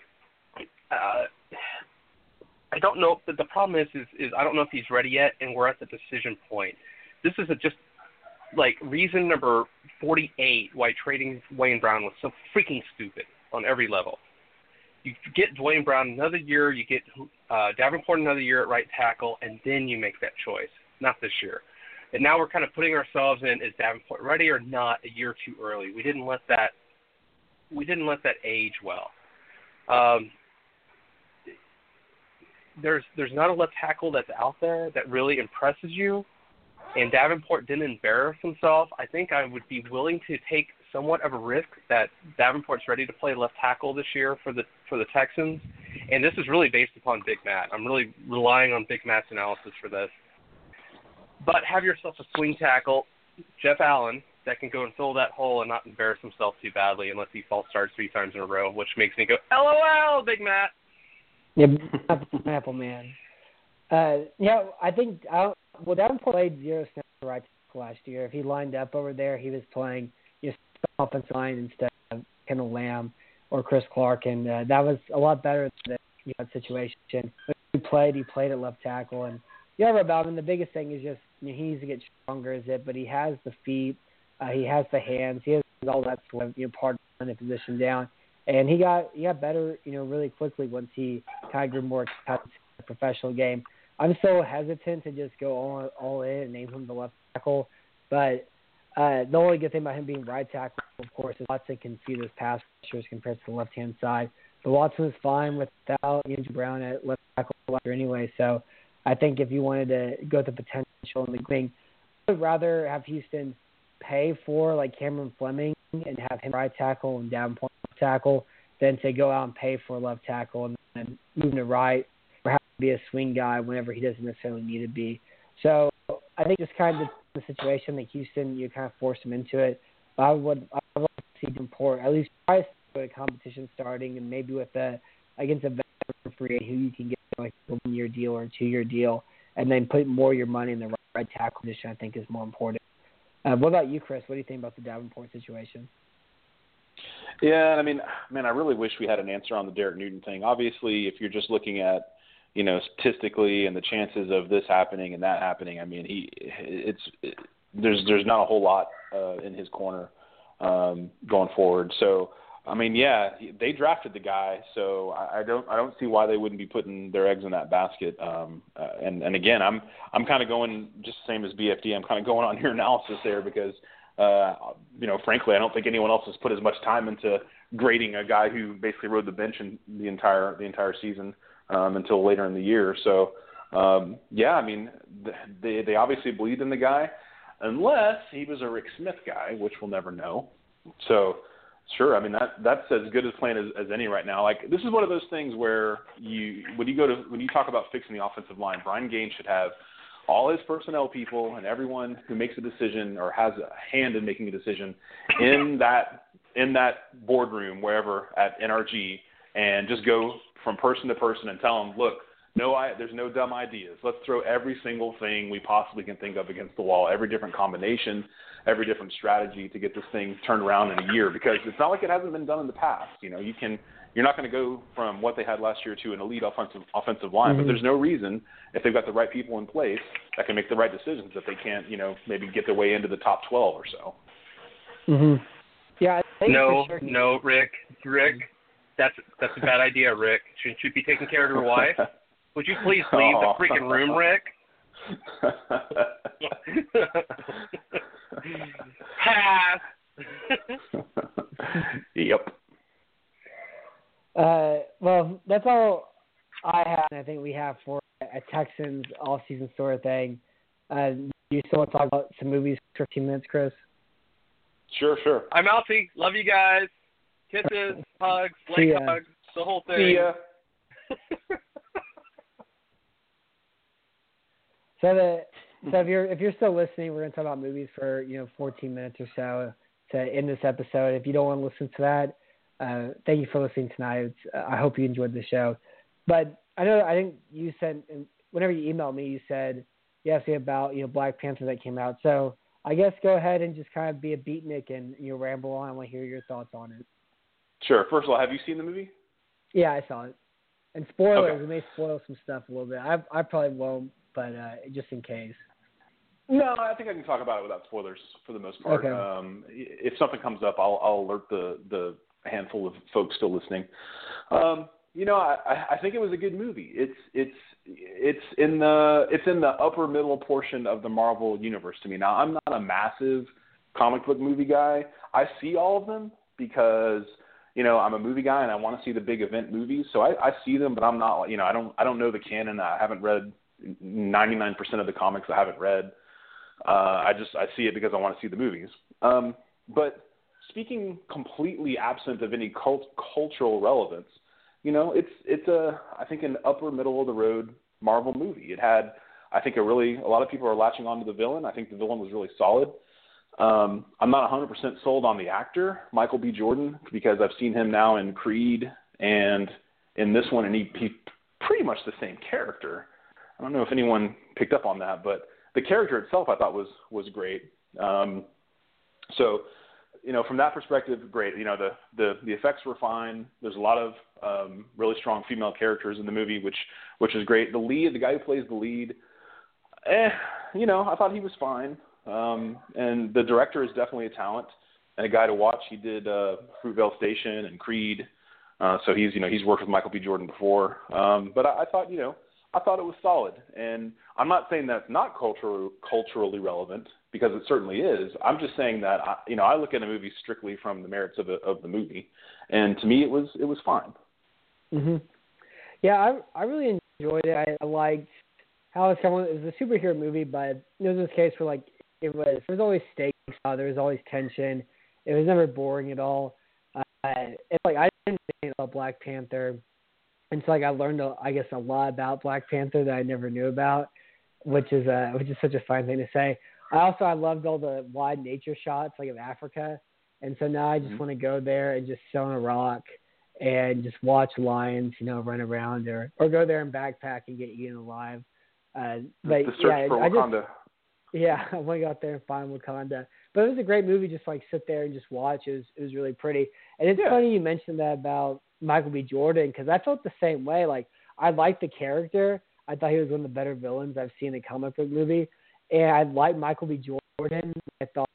I don't know. The problem is I don't know if he's ready yet, and we're at the decision point. This is just like reason number 48 why trading Duane Brown was so freaking stupid on every level. You get Duane Brown another year, you get Davenport another year at right tackle, and then you make that choice, not this year. And now we're kind of putting ourselves in, is Davenport ready or not a year too early? We didn't let that age well. There's not a left tackle that's out there that really impresses you, and Davenport didn't embarrass himself. I think I would be willing to take somewhat of a risk that Davenport's ready to play left tackle this year for the Texans, and this is really based upon Big Matt. I'm really relying on Big Matt's analysis for this. But have yourself a swing tackle, Jeff Allen, that can go and fill that hole and not embarrass himself too badly unless he false starts 3 times in a row, which makes me go, LOL, Big Matt. Yeah, Apple man. I think Davenport played 0 snaps at right tackle last year. If he lined up over there, he was playing offensive line instead of Kendall Lamb or Chris Clark, and that was a lot better than that situation. When he played at left tackle, and about him, the biggest thing is just he needs to get stronger as it, but he has the feet, he has the hands, he has all that sort of part of the position down, and he got better really quickly once he kind of grew more experienced in the professional game. I'm so hesitant to just go all in and name him the left tackle, but the only good thing about him being right tackle, of course, is Watson can see those pass rushers compared to the left hand side. But Watson is fine without Andrew Brown at left tackle anyway, so I think if you wanted to go with the potential in the wing, I would rather have Houston pay for like Cameron Fleming and have him right tackle and Davenport left tackle than to go out and pay for a left tackle and then move to right or have to be a swing guy whenever he doesn't necessarily need to be. So I think it's kind of the situation that Houston, you kind of force him into it. But I would like to see Davenport at least try to a competition starting and maybe with against a veteran free agent who you can get like a 1-year deal or a 2-year deal, and then put more of your money in the right tackle position, I think is more important. What about you, Chris? What do you think about the Davenport situation? Yeah, I mean, man, I really wish we had an answer on the Derek Newton thing. Obviously, if you're just looking at, statistically and the chances of this happening and that happening, I mean, there's not a whole lot in his corner. going forward. So, I mean, yeah, they drafted the guy, so I don't see why they wouldn't be putting their eggs in that basket. And again, I'm kind of going just the same as BFD. I'm kind of going on your analysis there because, frankly, I don't think anyone else has put as much time into grading a guy who basically rode the bench in the entire season until later in the year. So, I mean, they obviously believed in the guy, unless he was a Rick Smith guy, which we'll never know. So, sure, I mean that's as good a plan as any right now. Like, this is one of those things where when you talk about fixing the offensive line, Brian Gaines should have all his personnel people and everyone who makes a decision or has a hand in making a decision in that boardroom wherever at NRG, and just go from person to person and tell them, look, there's no dumb ideas. Let's throw every single thing we possibly can think of against the wall, every different combination, every different strategy to get this thing turned around in a year, because it's not like it hasn't been done in the past. You're not going to go from what they had last year to an elite offensive line, but there's no reason, if they've got the right people in place that can make the right decisions, that they can't, maybe get their way into the top 12 or so. Mm-hmm. Yeah. No, Rick, that's a bad idea, Rick. Shouldn't you be taking care of your wife? Would you please leave the freaking room, Rick? Pass. Yep. Well, that's all I have, and I think we have for a Texans off-season sort of thing. You still want to talk about some movies for 15 minutes, Chris? Sure. I'm outie. Love you guys. Kisses, hugs, leg hugs, the whole thing. See ya. So if you're still listening, we're going to talk about movies for 14 minutes or so to end this episode. If you don't want to listen to that, thank you for listening tonight. I hope you enjoyed the show. But I think you said, whenever you emailed me, you said you asked me about Black Panther that came out. So I guess go ahead and just kind of be a beatnik and ramble on. I want to hear your thoughts on it. Sure. First of all, have you seen the movie? Yeah, I saw it. And spoilers, okay. We may spoil some stuff a little bit. I probably won't, but just in case. No, I think I can talk about it without spoilers for the most part. Okay. If something comes up, I'll alert the handful of folks still listening. I think it was a good movie. It's in the upper middle portion of the Marvel universe to me. Now, I'm not a massive comic book movie guy. I see all of them because I'm a movie guy and I want to see the big event movies. So I see them, but I'm not I don't know the canon. I haven't read 99% of the comics. I haven't read. I see it because I want to see the movies. But speaking completely absent of any cultural relevance, it's I think an upper middle of the road Marvel movie. It had, I think, a lot of people are latching onto the villain. I think the villain was really solid. I'm not 100% sold on the actor, Michael B. Jordan, because I've seen him now in Creed and in this one, and he's pretty much the same character. I don't know if anyone picked up on that, but the character itself I thought was great. So, from that perspective, great. The effects were fine. There's a lot of really strong female characters in the movie, which is great. The guy who plays the lead, I thought he was fine. And the director is definitely a talent and a guy to watch. He did Fruitvale Station and Creed, so he's worked with Michael B. Jordan before. But I thought it was solid, and I'm not saying that it's not culturally relevant, because it certainly is. I'm just saying that I look at a movie strictly from the merits of the movie, and to me it was fine. Mhm. Yeah, I really enjoyed it. I liked how it was a superhero movie, but there was this case where there was always stakes, there was always tension. It was never boring at all. I didn't think about Black Panther. And so I learned, a lot about Black Panther that I never knew about, which is such a fun thing to say. I loved all the wide nature shots of Africa, and so now I just want to go there and just sit on a rock and just watch lions, run around, or go there and backpack and get eaten alive. But the search for Wakanda. I want to go out there and find Wakanda. But it was a great movie, just sit there and just watch. It was really pretty, and it's funny you mentioned that about Michael B. Jordan, because I felt the same way. I liked the character. I thought he was one of the better villains I've seen in a comic book movie. And I liked Michael B. Jordan. I thought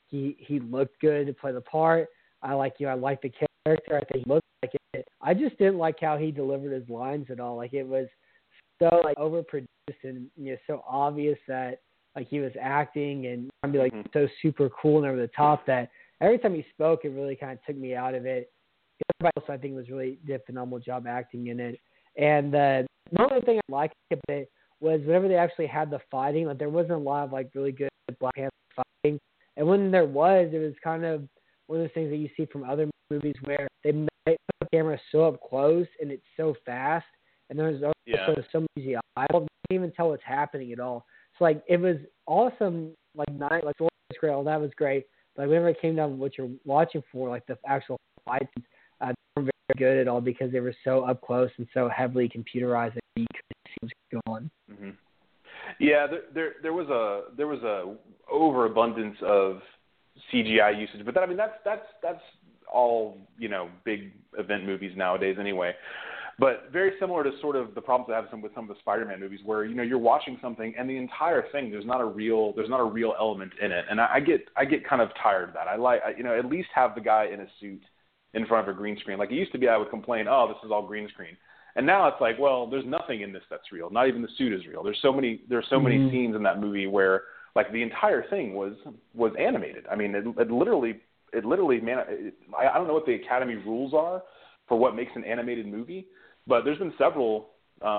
he looked good to play the part. I like the character. I think he looked like it. I just didn't like how he delivered his lines at all. Like, it was so like overproduced and so obvious that like he was acting and trying to be like so super cool and over the top that every time he spoke, it really kind of took me out of it. Everybody else, I think, did a phenomenal job acting in it. And the only thing I liked about it was whenever they actually had the fighting, like there wasn't a lot of like really good Black Panther fighting. And when there was, it was kind of one of those things that you see from other movies where they put the camera so up close and it's so fast, and there's also so much CGI. I don't even tell what's happening at all. So like it was awesome, like story was great, all that was great. But whenever it came down to what you're watching for, like the actual fights, they weren't very good at all because they were so up close and so heavily computerized that you couldn't see what's going on. Mm-hmm. Yeah, there was a overabundance of CGI usage, but that's all big event movies nowadays anyway. But very similar to sort of the problems I have with some of the Spider-Man movies, where you're watching something and the entire thing there's not a real element in it, and I get kind of tired of that. I like at least have the guy in a suit in front of a green screen. Like it used to be, I would complain, oh, this is all green screen, and now it's like, well, there's nothing in this that's real. Not even the suit is real. There's so many scenes in that movie where like the entire thing was animated. I mean, it literally, man, I don't know what the Academy rules are for what makes an animated movie. But there's been several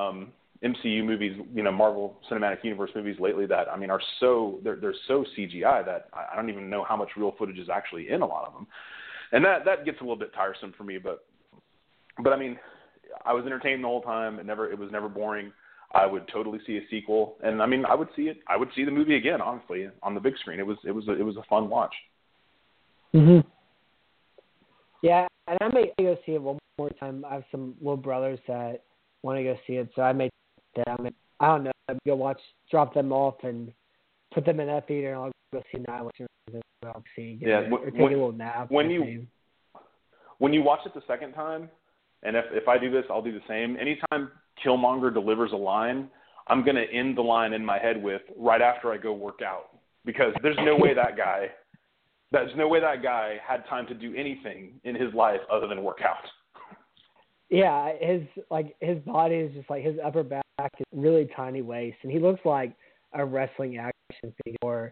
MCU movies, Marvel Cinematic Universe movies lately that, I mean, are they're so CGI that I don't even know how much real footage is actually in a lot of them. And that gets a little bit tiresome for me, but I mean, I was entertained the whole time. It was never boring. I would totally see a sequel, and I mean, I would see the movie again, honestly, on the big screen. It was a fun watch. Mhm. Yeah, and I may go see it one more time. I have some little brothers that want to go see it, so I may them. I don't know. I'll drop them off and put them in that theater, and I'll go see Annihilation. I'll see. Or take a little nap. When you watch it the second time, and if I do this, I'll do the same. Anytime Killmonger delivers a line, I'm going to end the line in my head with right after I go work out, because there's no way that guy had time to do anything in his life other than work out. Yeah, his body is just like his upper back is really tiny waist, and he looks like a wrestling action figure. Or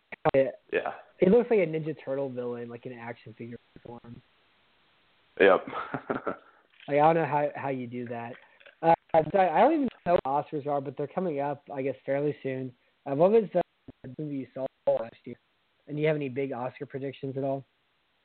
he looks like a Ninja Turtle villain, like an action figure form. Yep. I don't know how you do that. I don't even know what Oscars are, but they're coming up, I guess, fairly soon. What was the movie you saw last year? And do you have any big Oscar predictions at all?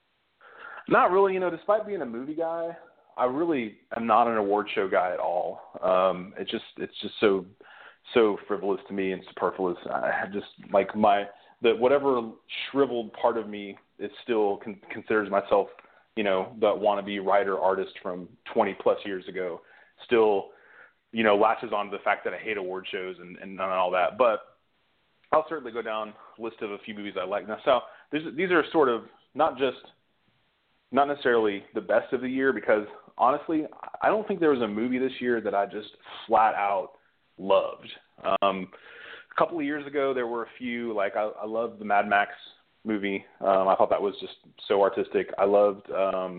Not really. Despite being a movie guy, I really am not an award show guy at all. It's just so frivolous to me and superfluous. I just like whatever shriveled part of me is still considers myself, that wannabe writer artist from 20 plus years ago, still, latches on to the fact that I hate award shows and all that. But I'll certainly go down a list of a few movies I like. Now, so these are sort of not necessarily the best of the year, because honestly, I don't think there was a movie this year that I just flat out loved. A couple of years ago, there were a few, like I loved the Mad Max movie. I thought that was just so artistic. I loved,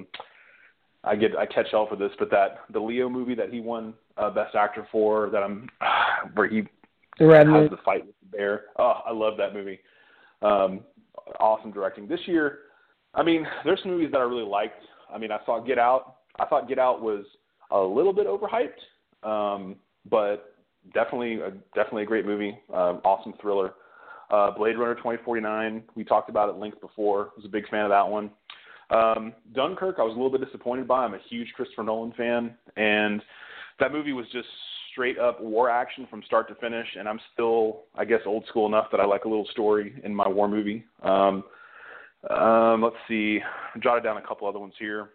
I catch hell for this, but the Leo movie that he won Best Actor for, where he has the fight with the bear. Oh, I love that movie. Awesome directing. This year, I mean, there's some movies that I really liked. I mean, I saw Get Out. I thought Get Out was a little bit overhyped, but definitely a great movie. Awesome thriller. Blade Runner 2049. We talked about it at length before. I was a big fan of that one. Dunkirk, I was a little bit disappointed by. I'm a huge Christopher Nolan fan, and that movie was just straight up war action from start to finish, and I'm still, I guess, old school enough that I like a little story in my war movie. Let's see. I jotted down a couple other ones here.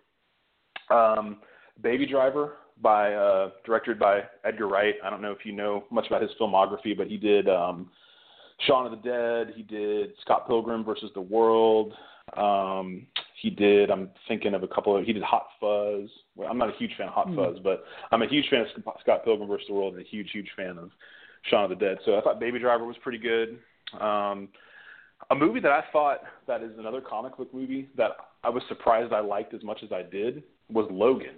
Baby Driver, directed by Edgar Wright. I don't know if you know much about his filmography, but he did Shaun of the Dead. He did Scott Pilgrim versus the World. He did Hot Fuzz. Well, I'm not a huge fan of Hot Fuzz, but I'm a huge fan of Scott Pilgrim versus the World and a huge fan of Shaun of the Dead. So I thought Baby Driver was pretty good. A movie that I thought that is another comic book movie that I was surprised I liked as much as I did was Logan.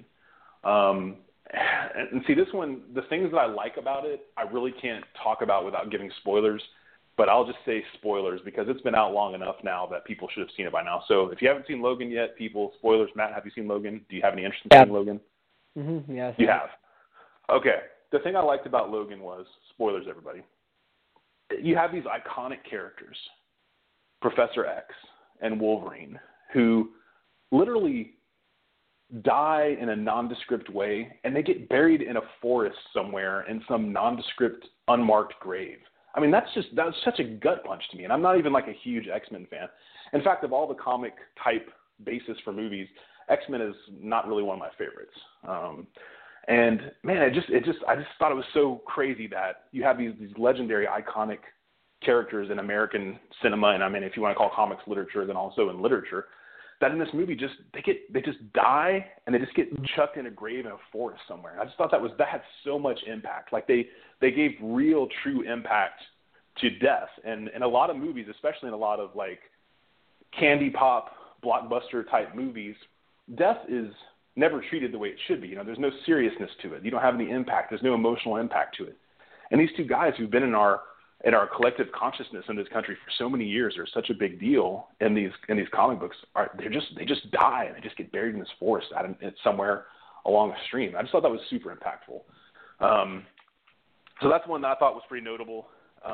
And see, this one, the things that I like about it, I really can't talk about without giving spoilers, but I'll just say spoilers because it's been out long enough now that people should have seen it by now. So if you haven't seen Logan yet, people, spoilers. Matt, have you seen Logan? Do you have any interest in seeing Logan? Mm-hmm. Yes. You have? Okay. The thing I liked about Logan was, spoilers, everybody, you have these iconic characters, Professor X and Wolverine, who literally die in a nondescript way, and they get buried in a forest somewhere in some nondescript, unmarked grave. I mean, that was such a gut punch to me, and I'm not even like a huge X-Men fan. In fact, of all the comic type basis for movies, X-Men is not really one of my favorites. And man, I just thought it was so crazy that you have these legendary, iconic characters in American cinema, and I mean, if you want to call comics literature, then also in literature, that in this movie they just die and they just get chucked in a grave in a forest somewhere. I just thought that had so much impact. Like they gave real, true impact to death. And in a lot of movies, especially in a lot of like candy pop blockbuster type movies, death is never treated the way it should be. You know, there's no seriousness to it. You don't have any impact. There's no emotional impact to it. And these two guys who've been in our collective consciousness in this country for so many years are such a big deal in these comic books. They just die and they just get buried in this forest somewhere along a stream. I just thought that was super impactful. So that's one that I thought was pretty notable.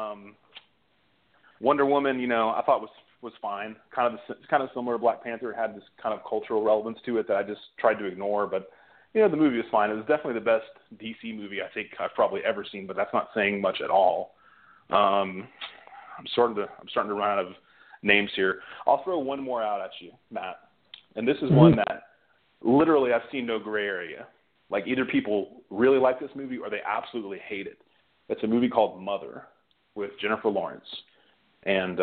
Wonder Woman, you know, I thought was fine. It's kind of similar to Black Panther. It had this kind of cultural relevance to it that I just tried to ignore. But you know, the movie was fine. It was definitely the best DC movie I think I've probably ever seen. But that's not saying much at all. I'm starting to run out of names here. I'll throw one more out at you, Matt. And this is one that literally I've seen no gray area. Like either people really like this movie or they absolutely hate it. It's a movie called Mother with Jennifer Lawrence and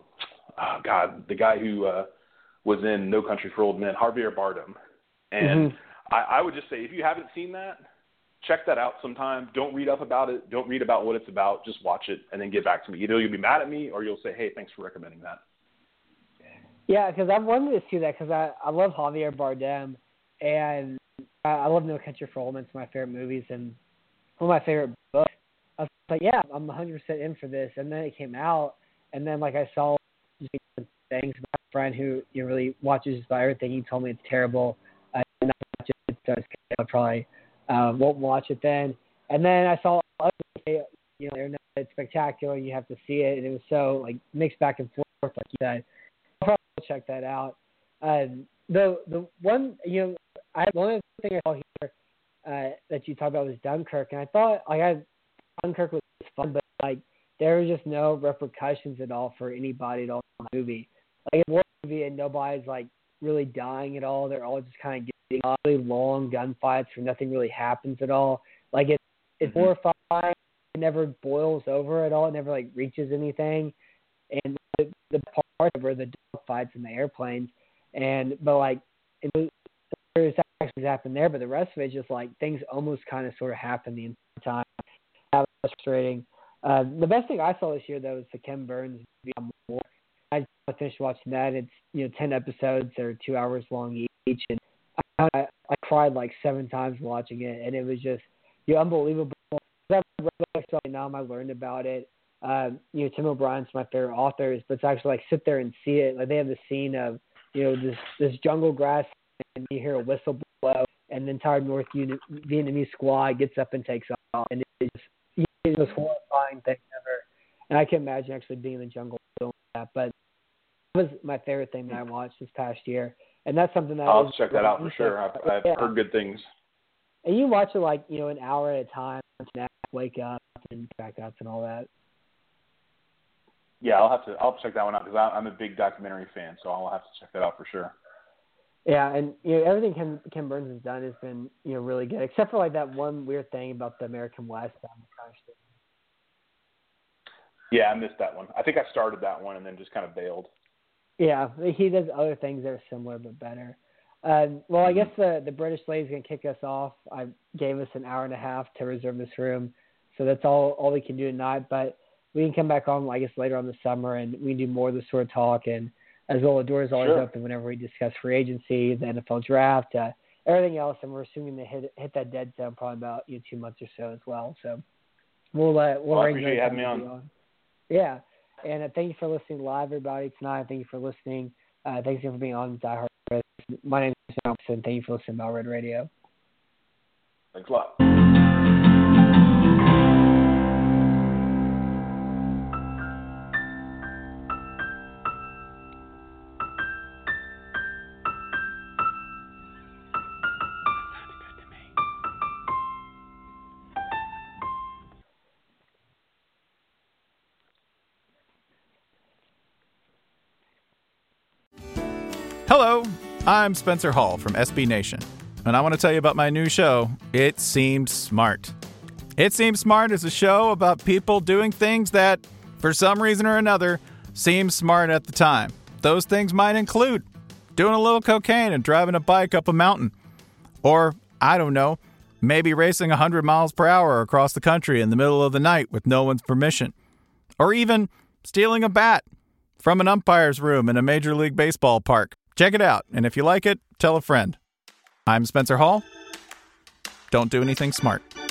the guy who was in No Country for Old Men, Javier Bardem. And I would just say if you haven't seen that, check that out sometime. Don't read up about it. Don't read about what it's about. Just watch it and then get back to me. Either you'll be mad at me or you'll say, hey, thanks for recommending that. Yeah, because I've wanted to see that because I love Javier Bardem and I love No Country for Old Men. It's my favorite movies and one of my favorite books. I was like, yeah, I'm 100% in for this. And then it came out and then like I saw things. My friend who really watches just about everything, he told me it's terrible. I did not watch it, so I probably won't watch it then. And then I saw others say, you know, it's spectacular. You have to see it. And it was so like mixed back and forth, like you said. I'll probably check that out. The one, you know, one other thing I saw here that you talked about was Dunkirk, and I thought Dunkirk was fun, but like there was just no repercussions at all for anybody at all in the movie. Like it's a movie and nobody's like really dying at all. They're all just kind of getting really long gunfights where nothing really happens at all. Like it's horrifying. It never boils over at all. It never like reaches anything. And the part where the fights in the airplanes, but like there's actually happened there, but the rest of it is just like things almost kind of sort of happen the entire time. That was frustrating. The best thing I saw this year though was the Ken Burns Beyond War. I finished watching that. It's 10 episodes. They're 2 hours long each, and I cried like 7 times watching it, and it was just unbelievable. I learned about it. Tim O'Brien's my favorite author, but it's actually like sit there and see it. Like they have the scene of this jungle grass, and you hear a whistle blow, and the entire North Vietnamese squad gets up and takes off, and it's the most horrifying thing ever. And I can't imagine actually being in the jungle doing that, but that was my favorite thing that I watched this past year, and that's something that I'll check that out for sure. I've heard good things. And you watch it like an hour at a time, wake up and back up and all that. Yeah, I'll check that one out because I'm a big documentary fan, so I'll have to check that out for sure. Yeah, and everything Ken Burns has done has been really good, except for like that one weird thing about the American West. Yeah, I missed that one. I think I started that one and then just kind of bailed. Yeah, he does other things that are similar but better. Well, I guess the British lady's going to kick us off. I gave us an hour and a half to reserve this room, so that's all we can do tonight. But we can come back on, I guess, later on this summer, and we can do more of this sort of talk. And as well, the door is always open whenever we discuss free agency, the NFL draft, everything else. And we're assuming to hit that dead zone probably about 2 months or so as well. So we'll I appreciate you having me on. Yeah, and thank you for listening live, everybody, tonight. Thank you for listening. Thanks again for being on Die Hard. My name is Thompson. Thank you for listening to Mile Red Radio. Thanks a lot. Hello, I'm Spencer Hall from SB Nation, and I want to tell you about my new show, It Seemed Smart. It Seemed Smart is a show about people doing things that, for some reason or another, seem smart at the time. Those things might include doing a little cocaine and driving a bike up a mountain. Or, I don't know, maybe racing 100 miles per hour across the country in the middle of the night with no one's permission. Or even stealing a bat from an umpire's room in a Major League Baseball park. Check it out, and if you like it, tell a friend. I'm Spencer Hall. Don't do anything smart.